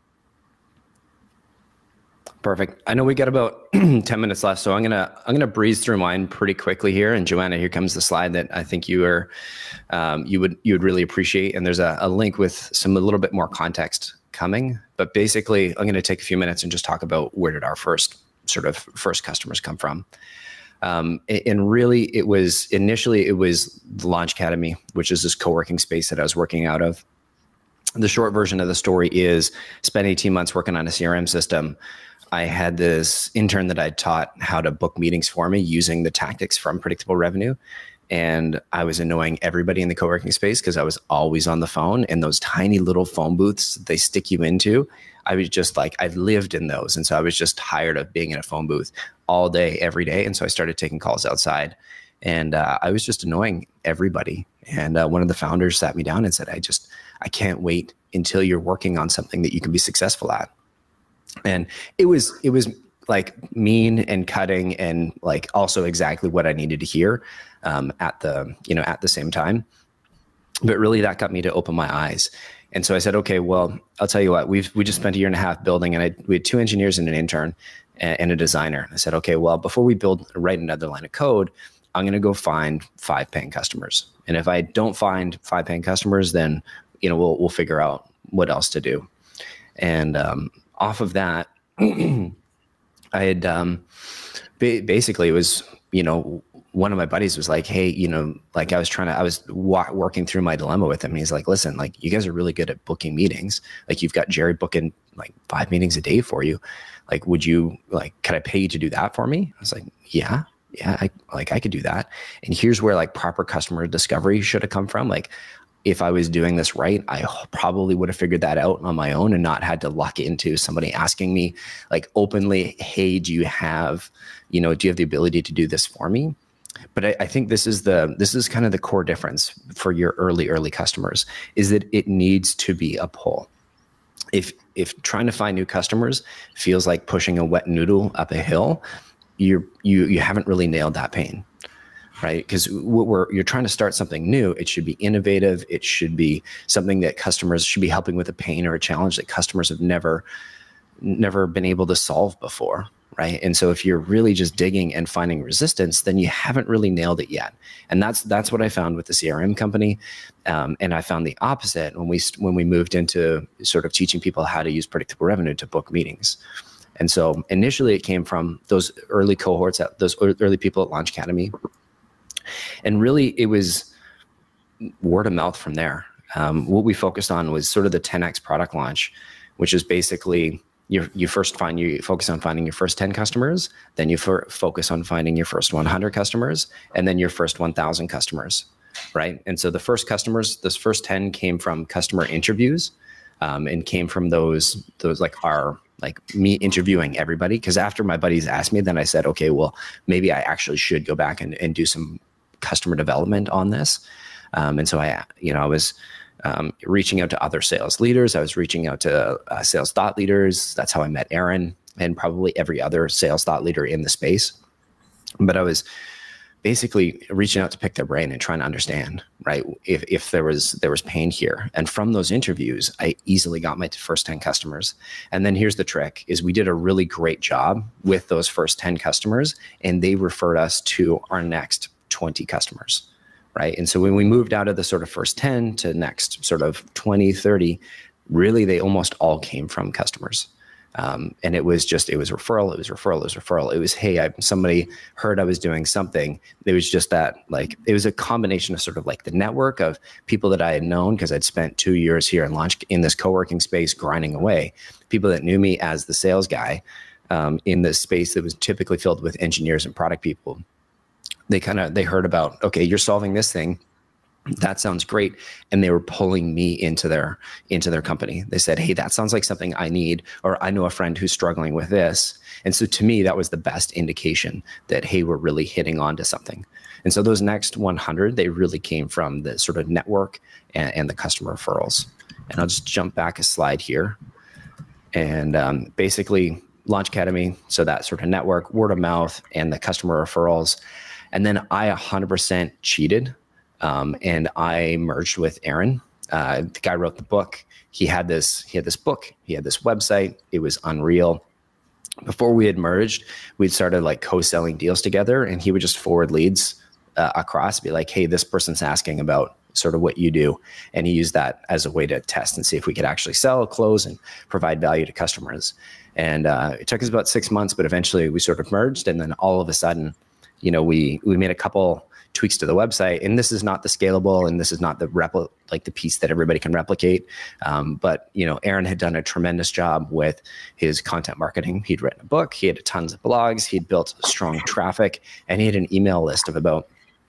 Perfect. I know we got about 10 minutes left, so I'm gonna breeze through mine pretty quickly here. And Joanna, here comes the slide that I think you would really appreciate. And there's a link with a little bit more context coming. But basically, I'm going to take a few minutes and just talk about where did our first customers come from. And really, it was initially the Launch Academy, which is this co-working space that I was working out of. The short version of the story is spent 18 months working on a CRM system. I had this intern that I taught how to book meetings for me using the tactics from Predictable Revenue. And I was annoying everybody in the co-working space because I was always on the phone, and those tiny little phone booths they stick you into, I was just like, I've lived in those. And so I was just tired of being in a phone booth all day, every day. And so I started taking calls outside, and I was just annoying everybody. And one of the founders sat me down and said, I can't wait until you're working on something that you can be successful at. And it was like mean and cutting and like also exactly what I needed to hear at the same time. But really that got me to open my eyes. And so I said, okay, well, I'll tell you what, we just spent 1.5 years building, and we had 2 engineers and an intern and a designer. I said, okay, well, before we write another line of code, I'm going to go find 5 paying customers. And if I don't find 5 paying customers, then, we'll figure out what else to do. And off of that, I had basically it was, one of my buddies was like, hey, like I was working through my dilemma with him. And he's like, listen, like you guys are really good at booking meetings. Like you've got Jerry booking like 5 meetings a day for you. Like, could I pay you to do that for me? I was like, yeah, I could do that. And here's where like proper customer discovery should have come from. Like, if I was doing this right, I probably would have figured that out on my own and not had to luck into somebody asking me like openly, hey, do you have the ability to do this for me? But I think this is kind of the core difference for your early customers, is that it needs to be a pull. If trying to find new customers feels like pushing a wet noodle up a hill, you haven't really nailed that pain. Right? Because you're trying to start something new. It should be innovative. It should be something that customers should be helping with a pain or a challenge that customers have never been able to solve before. Right? And so if you're really just digging and finding resistance, then you haven't really nailed it yet. And that's what I found with the CRM company. And I found the opposite when we moved into sort of teaching people how to use predictable revenue to book meetings. And so initially it came from those early cohorts, those early people at Launch Academy. And really, it was word of mouth from there. What we focused on was sort of the 10x product launch, which is basically you focus on finding your first 10 customers, then you focus on finding your first 100 customers, and then your first 1,000 customers, right? And so the first 10 came from customer interviews, and came from those me interviewing everybody. Because after my buddies asked me, then I said, okay, well, maybe I actually should go back and do some customer development on this. And so I was reaching out to other sales leaders. I was reaching out to sales thought leaders. That's how I met Aaron and probably every other sales thought leader in the space. But I was basically reaching out to pick their brain and trying to understand, right, if there was pain here. And from those interviews, I easily got my first 10 customers. And then here's the trick, is we did a really great job with those first 10 customers, and they referred us to our next 20 customers, right? And so when we moved out of the sort of first 10 to next sort of 20, 30, really they almost all came from customers. And it was referral. It was, hey, somebody heard I was doing something. It was just that, like, it was a combination of sort of like the network of people that I had known, because I'd spent 2 years here in this co-working space grinding away, people that knew me as the sales guy, in this space that was typically filled with engineers and product people. They heard about, okay, you're solving this thing. That sounds great. And they were pulling me into their company. They said, hey, that sounds like something I need, or I know a friend who's struggling with this. And so to me, that was the best indication that, hey, we're really hitting onto something. And so those next 100, they really came from the sort of network and the customer referrals. And I'll just jump back a slide here. And basically Launch Academy, so that sort of network, word of mouth, and the customer referrals. And then I 100% cheated. And I merged with Aaron. The guy wrote the book. He had this book. He had this website. It was unreal. Before we had merged, we'd started like co-selling deals together, and he would just forward leads across, be like, hey, this person's asking about sort of what you do. And he used that as a way to test and see if we could actually sell, close, and provide value to customers. And it took us about 6 months, but eventually we sort of merged. And then all of a sudden, we made a couple tweaks to the website, and this is not the scalable, and this is not the the piece that everybody can replicate. But Aaron had done a tremendous job with his content marketing. He'd written a book, he had tons of blogs, he'd built strong traffic, and he had an email list of about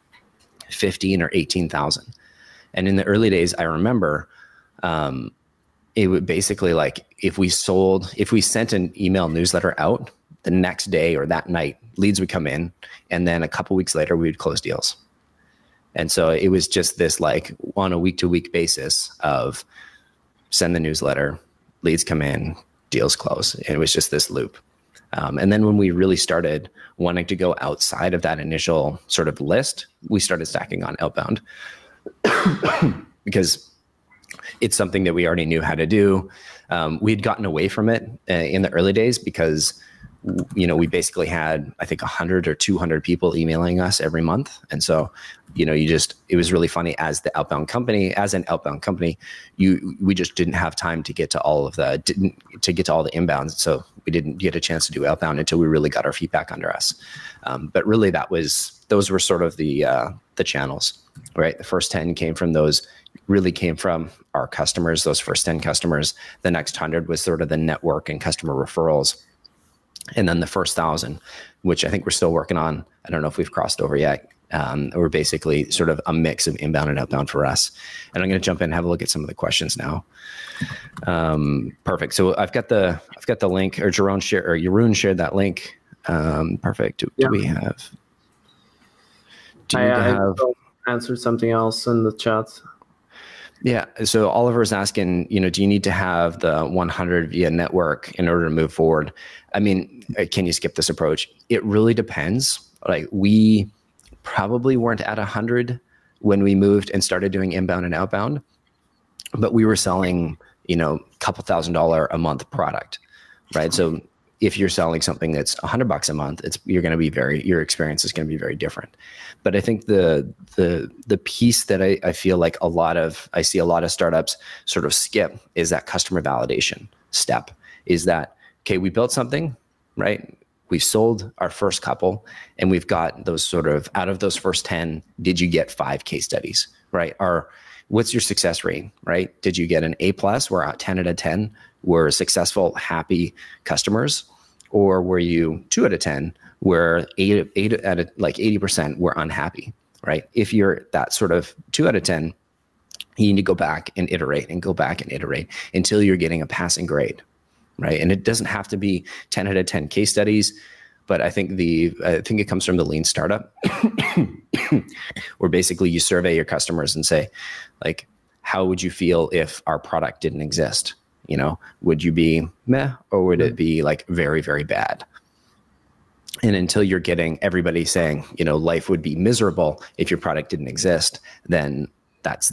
15 or 18,000. And in the early days, I remember it would basically, like, if we sent an email newsletter out, the next day or that night, leads would come in, and then a couple weeks later we would close deals. And so it was just this, like, on a week-to-week basis of send the newsletter, leads come in, deals close. And it was just this loop. And then when we really started wanting to go outside of that initial sort of list, we started stacking on outbound because it's something that we already knew how to do. We'd gotten away from it in the early days because we basically had, I think, 100 or 200 people emailing us every month. And so, it was really funny as an outbound company, we just didn't have time to get to all of the inbounds. So we didn't get a chance to do outbound until we really got our feedback under us. But really those were sort of the channels, right? The first 10 came from our customers, those first 10 customers. The next 100 was sort of the network and customer referrals. And then the first 1,000, which I think we're still working on. I don't know if we've crossed over yet. We're basically sort of a mix of inbound and outbound for us. And I'm going to jump in and have a look at some of the questions now. Perfect. So I've got the link, or Jeroen shared that link. Perfect. Do we have?
I answered something else in the chat.
Yeah. So Oliver is asking, do you need to have the 100 via network in order to move forward? I mean, can you skip this approach? It really depends. Like, we probably weren't at 100 when we moved and started doing inbound and outbound, but we were selling, a couple $1,000 a month product, right? So if you're selling something that's $100 a month, your experience is going to be very different. But I think the piece that I feel like I see a lot of startups sort of skip is that customer validation step. Is that, okay, we built something, right? We sold our first couple, and we've got those sort of, out of those first 10, did you get 5 case studies, right? Or what's your success rate, right? Did you get an A+, where 10 out of 10 were successful, happy customers? Or were you 2 out of 10, where 8 out of 80% were unhappy, right? If you're that sort of 2 out of 10, you need to go back and iterate until you're getting a passing grade, right? And it doesn't have to be 10 out of 10 case studies, but I think it comes from the lean startup, where basically you survey your customers and say, like, how would you feel if our product didn't exist? Would you be meh, or would it be like very, very bad? And until you're getting everybody saying, life would be miserable if your product didn't exist, then that's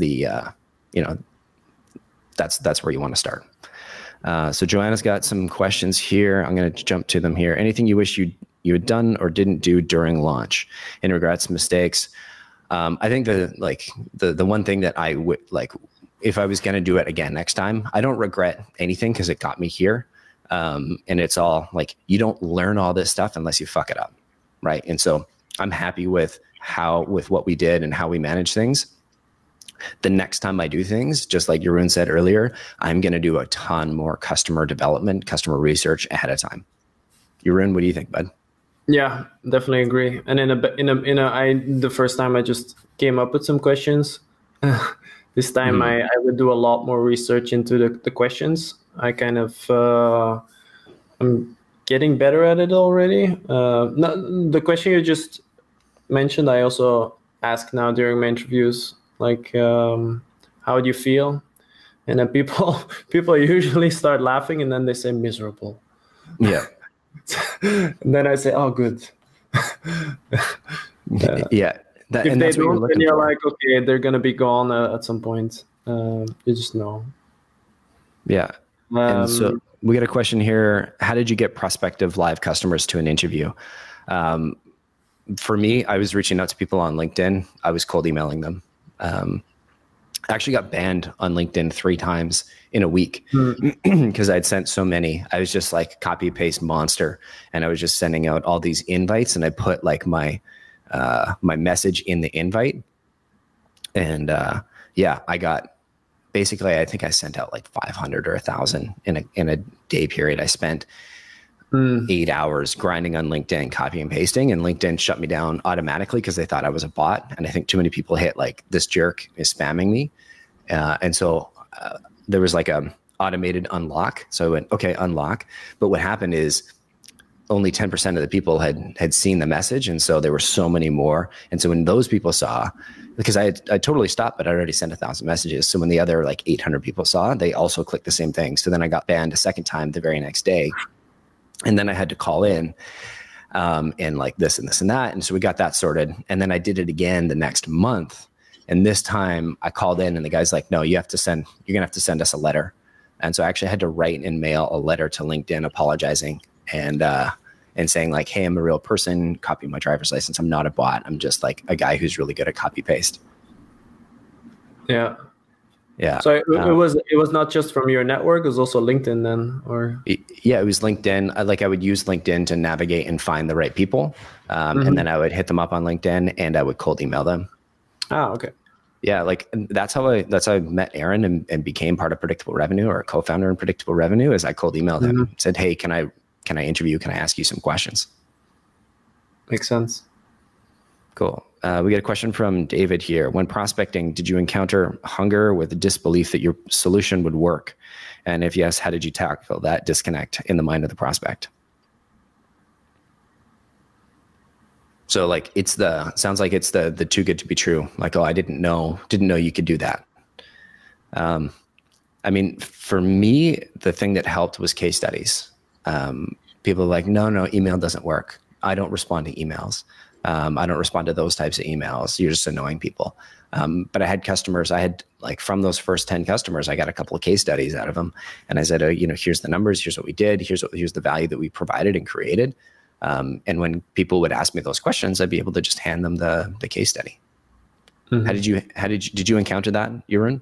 that's where you want to start. So Joanna's got some questions here. I'm going to jump to them here. Anything you wish you had done or didn't do during launch in regards to mistakes? I think the one thing that I would like, if I was going to do it again next time, I don't regret anything because it got me here. And it's all like, you don't learn all this stuff unless you fuck it up. Right. And so I'm happy with what we did and how we manage things. The next time I do things, just like Jeroen said earlier, I'm going to do a ton more customer development, customer research ahead of time. Jeroen, what do you think, bud?
Yeah, definitely agree. And the first time I just came up with some questions. This time I would do a lot more research into the questions. I kind of, I'm getting better at it already. The question you just mentioned, I also ask now during my interviews, like, how do you feel? And then people usually start laughing, and then they say miserable.
Yeah.
And then I say, oh, good.
Yeah.
If they don't, then you're like, okay, they're going to be gone at some point. You just know.
Yeah. And so we got a question here. How did you get prospective live customers to an interview? For me, I was reaching out to people on LinkedIn. I was cold emailing them. I actually got banned on LinkedIn 3 times in a week because I'd sent so many. I was just like copy paste monster, and I was just sending out all these invites, and I put like my message in the invite. And I got, basically, I think I sent out like 500 or 1,000 in a day period. I spent 8 hours grinding on LinkedIn, copy and pasting, and LinkedIn shut me down automatically because they thought I was a bot. And I think too many people hit like, this jerk is spamming me. And so there was like a automated unlock. So I went, okay, unlock. But what happened is only 10% of the people had seen the message. And so there were so many more. And so when those people saw, because I totally stopped, but I already sent 1,000 messages. So when the other like 800 people saw, they also clicked the same thing. So then I got banned a second time the very next day. And then I had to call in and like this and this and that. And so we got that sorted. And then I did it again the next month. And this time I called in, and the guy's like, no, you're going to have to send us a letter. And so I actually had to write and mail a letter to LinkedIn apologizing. And and saying like, hey, I'm a real person, copy my driver's license. I'm not a bot. I'm just like a guy who's really good at copy paste.
Yeah.
Yeah.
So it was not just from your network, it was also LinkedIn then, or?
Yeah, it was LinkedIn. I would use LinkedIn to navigate and find the right people. And then I would hit them up on LinkedIn and I would cold email them.
Ah, okay.
Yeah, like that's how I met Aaron and became part of Predictable Revenue, or a co-founder in Predictable Revenue. Is I cold emailed him, said, hey, can I interview you? Can I ask you some questions?
Makes sense.
Cool. We get a question from David here. When prospecting, did you encounter hunger with disbelief that your solution would work? And if yes, how did you tackle that disconnect in the mind of the prospect? So like sounds like it's the too good to be true. Like, oh, I didn't know you could do that. I mean, for me, the thing that helped was case studies. People are like, no, email doesn't work. I don't respond to emails. I don't respond to those types of emails. You're just annoying people. But I had customers, like from those first 10 customers, I got a couple of case studies out of them. And I said, here's the numbers, here's what we did, here's the value that we provided and created. And when people would ask me those questions, I'd be able to just hand them the case study. Did you encounter that, Jeroen?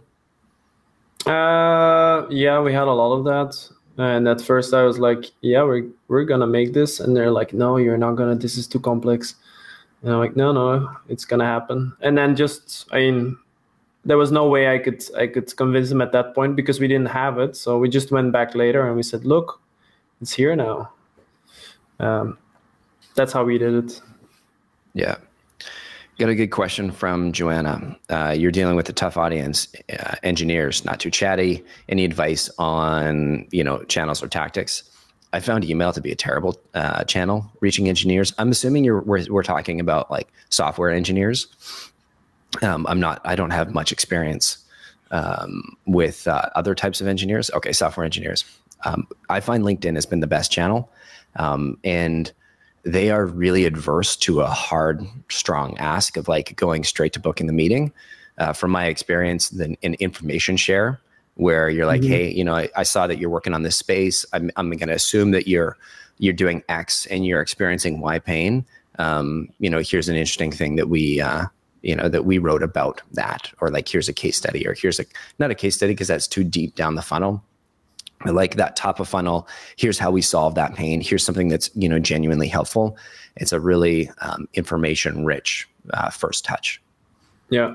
Yeah, we had a lot of that. And at first I was like, yeah, we're going to make this. And they're like, no, you're not going to, this is too complex. And I'm like, no, it's going to happen. And then there was no way I could convince them at that point because we didn't have it. So we just went back later and we said, look, it's here now. That's how we did it.
Yeah. Got a good question from Joanna. You're dealing with a tough audience, engineers, not too chatty. Any advice on, channels or tactics? I found email to be a terrible channel reaching engineers. I'm assuming we're talking about like software engineers. I don't have much experience with other types of engineers. Okay, software engineers. I find LinkedIn has been the best channel, and they are really adverse to a hard, strong ask of like going straight to booking the meeting. From my experience, an information share where you're like, hey, I saw that you're working on this space. I'm going to assume that you're doing X and you're experiencing Y pain. Here's an interesting thing that we wrote about that, or like, here's a case study, or not a case study because that's too deep down the funnel. I like that top of funnel. Here's how we solve that pain. Here's something that's, genuinely helpful. It's a really information rich first touch. Yeah.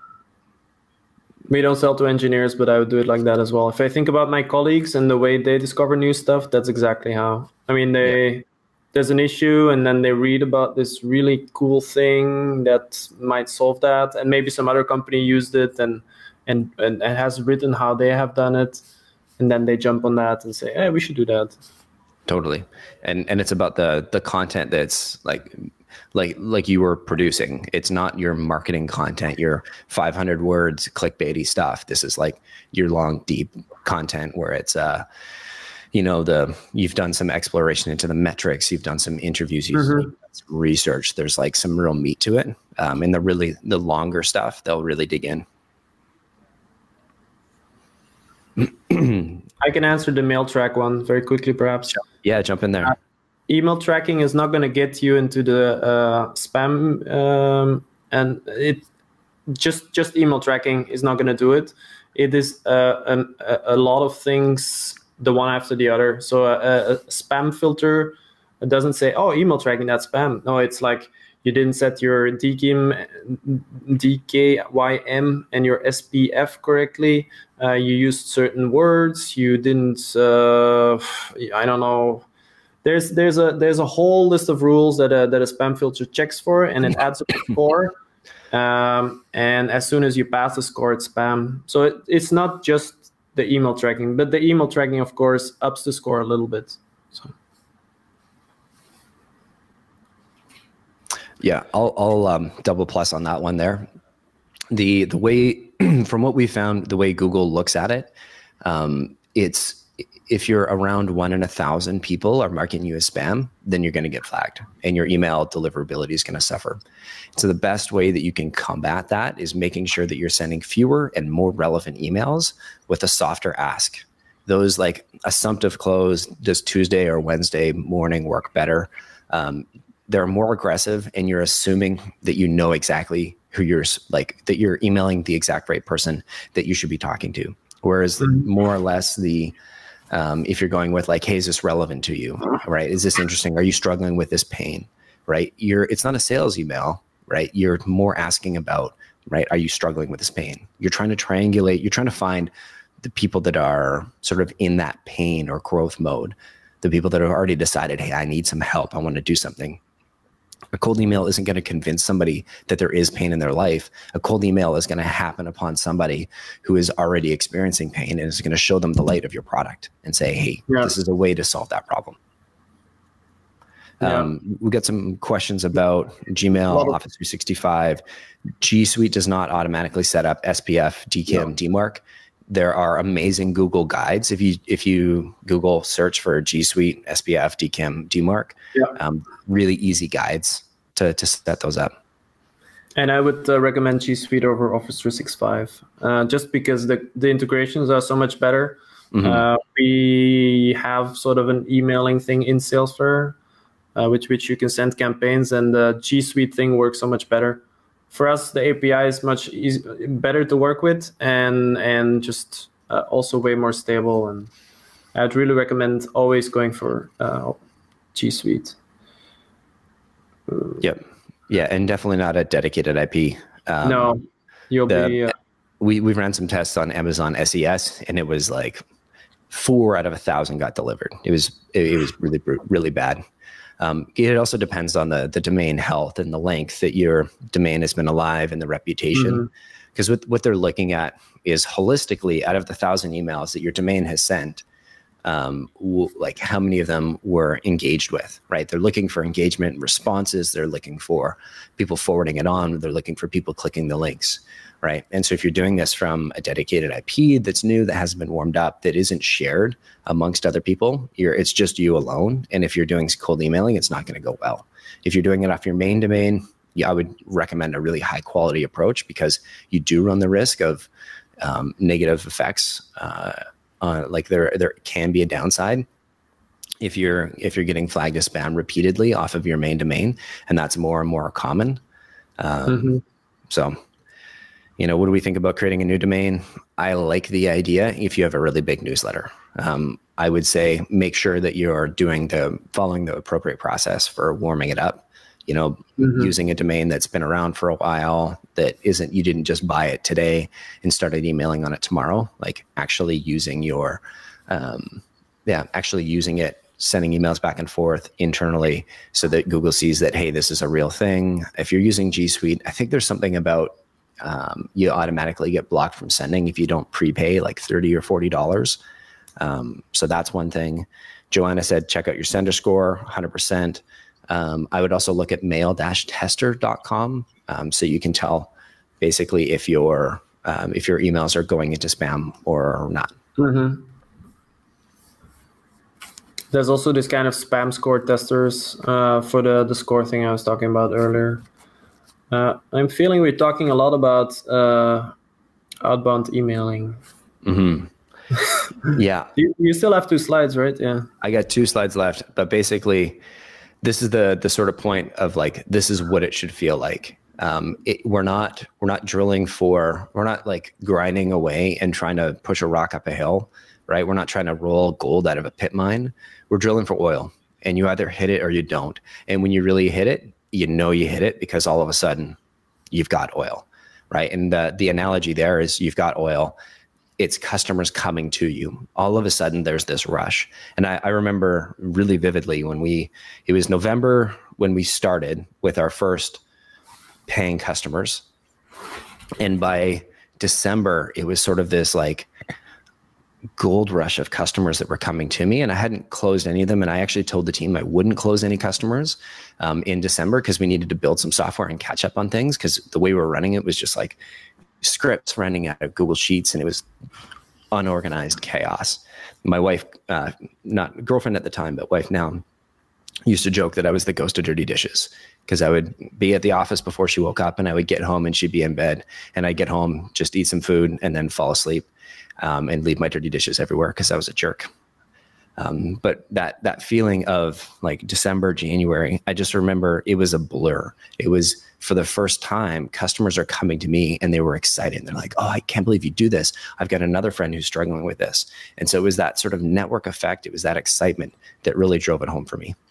We don't sell to engineers, but I would do it like that as well. If I think about my colleagues and the way they discover new stuff, that's exactly how. There's an issue and then they read about this really cool thing that might solve that. And maybe some other company used it and has written how they have done it. And then they jump on that and say, hey, we should do that.
Totally. And it's about the content that's like you were producing. It's not your marketing content, your 500 words, clickbaity stuff. This is like your long, deep content where it's, you've done some exploration into the metrics. You've done some interviews, you've done some research. There's like some real meat to it. And the longer stuff, they'll really dig in.
I can answer the mail track one very quickly, perhaps.
Yeah, jump in there.
Email tracking is not going to get you into the spam, and it just email tracking is not going to do it. It is a lot of things, the one after the other. So a spam filter doesn't say, oh, email tracking, that's spam. No, it's like you didn't set your DKIM and your SPF correctly. You used certain words. You didn't. I don't know. There's a whole list of rules that a spam filter checks for, and it adds up a score. And as soon as you pass the score, it's spam. So it's not just the email tracking, but the email tracking, of course, ups the score a little bit. So.
Yeah, I'll double plus on that one there. The way, from what we found, the way Google looks at it, it's if you're around 1 in 1,000 people are marking you as spam, then you're going to get flagged and your email deliverability is going to suffer. So the best way that you can combat that is making sure that you're sending fewer and more relevant emails with a softer ask. those like assumptive close, does Tuesday or Wednesday morning work better? They're more aggressive, and you're assuming that you know exactly who you're like, that you're emailing the exact right person that you should be talking to. Whereas more or less if you're going with like, hey, is this relevant to you? Right? Is this interesting? Are you struggling with this pain? Right? It's not a sales email, right? You're more asking about, right? Are you struggling with this pain? You're trying to triangulate, you're trying to find the people that are sort of in that pain or growth mode, the people that have already decided, hey, I need some help. I want to do something. A cold email isn't going to convince somebody that there is pain in their life. A cold email is going to happen upon somebody who is already experiencing pain, and is going to show them the light of your product and say, hey, this is a way to solve that problem. We got some questions about Gmail, Office 365. G Suite does not automatically set up SPF, DKIM, DMARC. There are amazing Google guides. If you Google search for G Suite, SPF, DKIM, DMARC, really easy guides to set those up.
And I would recommend G Suite over Office 365, just because the integrations are so much better. We have sort of an emailing thing in Salesforce, which you can send campaigns, and the G Suite thing works so much better. For us, the API is much better to work with, and just also way more stable. And I'd really recommend always going for G Suite.
Yep. Yeah, and definitely not a dedicated IP.
No,
we've ran some tests on Amazon SES, and it was like 4 out of 1,000 got delivered. It was really, really bad. It also depends on the domain health and the length that your domain has been alive, and the reputation. Because what they're looking at is holistically, out of the 1,000 emails that your domain has sent, like how many of them were engaged with, right? They're looking for engagement responses. They're looking for people forwarding it on. They're looking for people clicking the links, right? And so if you're doing this from a dedicated IP that's new, that hasn't been warmed up, that isn't shared amongst other people, it's just you alone. And if you're doing cold emailing, it's not going to go well. If you're doing it off your main domain, I would recommend a really high quality approach, because you do run the risk of negative effects. Like there can be a downside if you're getting flagged as spam repeatedly off of your main domain, and that's more and more common. So, what do we think about creating a new domain? I like the idea if you have a really big newsletter. I would say make sure that you're following the appropriate process for warming it up. Using a domain that's been around for a while, you didn't just buy it today and started emailing on it tomorrow. Like actually using using it, sending emails back and forth internally so that Google sees that, hey, this is a real thing. If you're using G Suite, I think there's something about you automatically get blocked from sending if you don't prepay like $30 or $40. So that's one thing. Joanna said, check out your sender score, 100%. I would also look at mail-tester.com, so you can tell basically if your emails are going into spam or not.
There's also this kind of spam score testers for the score thing I was talking about earlier. I'm feeling we're talking a lot about outbound emailing.
Yeah.
You still have 2 slides, right? Yeah.
I got 2 slides left, but basically this is the sort of point of like, this is what it should feel like. We're not like grinding away and trying to push a rock up a hill, right? We're not trying to roll gold out of a pit mine. We're drilling for oil, and you either hit it or you don't. And when you really hit it, you hit it because all of a sudden you've got oil, right? And the analogy there is you've got oil. It's customers coming to you. All of a sudden there's this rush. And I remember really vividly it was November when we started with our first paying customers. And by December, it was sort of this like gold rush of customers that were coming to me, and I hadn't closed any of them. And I actually told the team I wouldn't close any customers in December, because we needed to build some software and catch up on things, because the way we were running it was just like scripts running out of Google Sheets, and it was unorganized chaos. My wife, not girlfriend at the time, but wife now, used to joke that I was the ghost of dirty dishes, because I would be at the office before she woke up, and I would get home and she'd be in bed, and I'd get home, just eat some food, and then fall asleep, and leave my dirty dishes everywhere because I was a jerk. But that feeling of like December, January, I just remember it was a blur. It was, for the first time, customers are coming to me and they were excited. They're like, oh, I can't believe you do this. I've got another friend who's struggling with this. And so it was that sort of network effect. It was that excitement that really drove it home for me.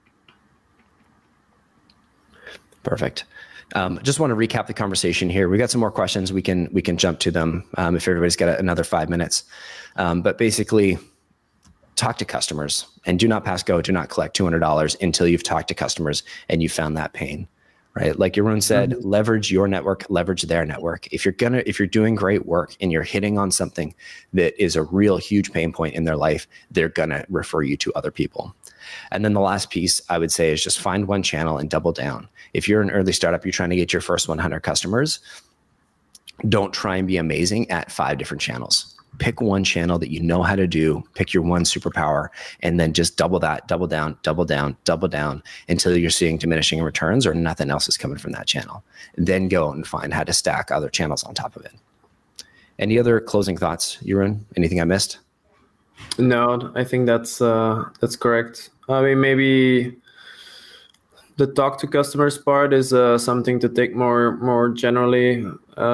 Perfect. Just want to recap the conversation here. We got some more questions. We can jump to them if everybody's got another 5 minutes. But basically, talk to customers, and do not pass go. Do not collect $200 until you've talked to customers and you found that pain, right? Like Jeroen said, leverage your network, leverage their network. If you're doing great work and you're hitting on something that is a real huge pain point in their life, they're gonna refer you to other people. And then the last piece I would say is just find one channel and double down. If you're an early startup, you're trying to get your first 100 customers, don't try and be amazing at 5 different channels. Pick one channel that you know how to do, pick your one superpower, and then just double that, double down, double down, double down until you're seeing diminishing returns or nothing else is coming from that channel. Then go and find how to stack other channels on top of it. Any other closing thoughts, Jeroen? Anything I missed?
No, I think that's correct. I mean, maybe the talk to customers part is something to take more generally.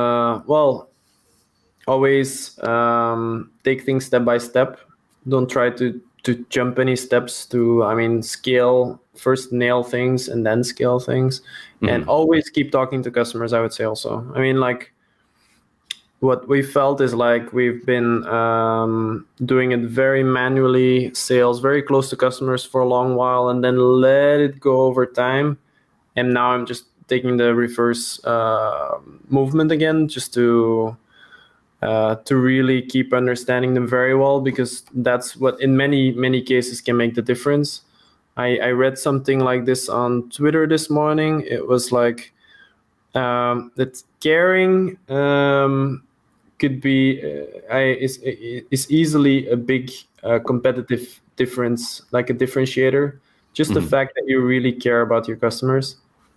Always take things step by step. Don't try to jump any steps to, scale, first nail things and then scale things. And always keep talking to customers, I would say also. I mean, like, what we felt is like we've been doing it very manually, sales, very close to customers for a long while, and then let it go over time. And now I'm just taking the reverse movement again, just to really keep understanding them very well, because that's what in many cases can make the difference. I read something like this on Twitter this morning. It was like that caring could be is easily a big competitive difference, like a differentiator. Just the fact that you really care about your customers.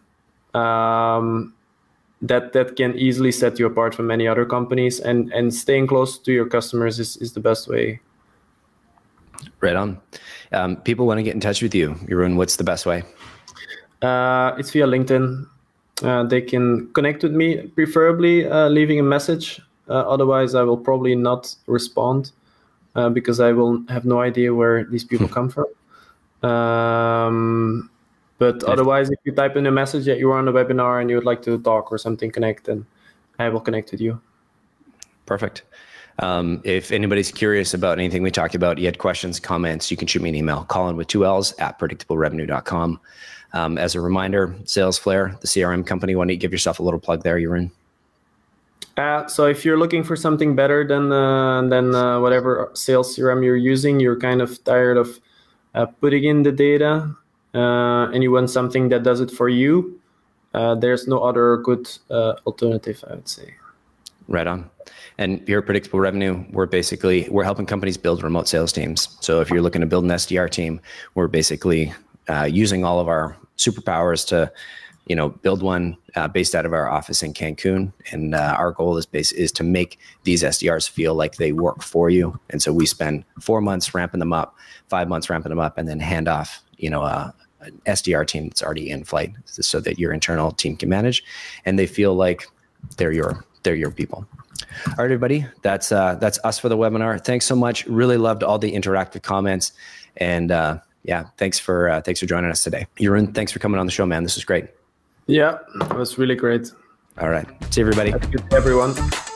That can easily set you apart from many other companies, and staying close to your customers is the best way.
Right on. People want to get in touch with you, Jeroen. What's the best way?
It's via LinkedIn. They can connect with me, preferably leaving a message. Otherwise, I will probably not respond because I will have no idea where these people come from. But otherwise, if you type in a message that you are on the webinar and you would like to talk or something, connect, then I will connect with you. Perfect.
If anybody's curious about anything we talked about, you had questions, comments, you can shoot me an email, Colin with 2 L's at predictablerevenue.com. As a reminder, Salesflare, the CRM company, why don't you give yourself a little plug there, Jeroen?
So if you're looking for something better than whatever sales CRM you're using, you're kind of tired of putting in the data, and you want something that does it for you, there's no other good alternative, I would say.
Right on. And here at Predictable Revenue, we're helping companies build remote sales teams. So if you're looking to build an SDR team, we're basically using all of our superpowers to, build one based out of our office in Cancun. And our goal is to make these SDRs feel like they work for you. And so we spend 4 months ramping them up, 5 months ramping them up, and then hand off, an SDR team that's already in flight so that your internal team can manage, and they feel like they're your people. All right, everybody, that's us for the webinar. Thanks so much. Really loved all the interactive comments, and thanks for joining us today. Jeroen, thanks for coming on the show, man. This was great.
Yeah, it was really great.
All right, see everybody.
That's good, everyone.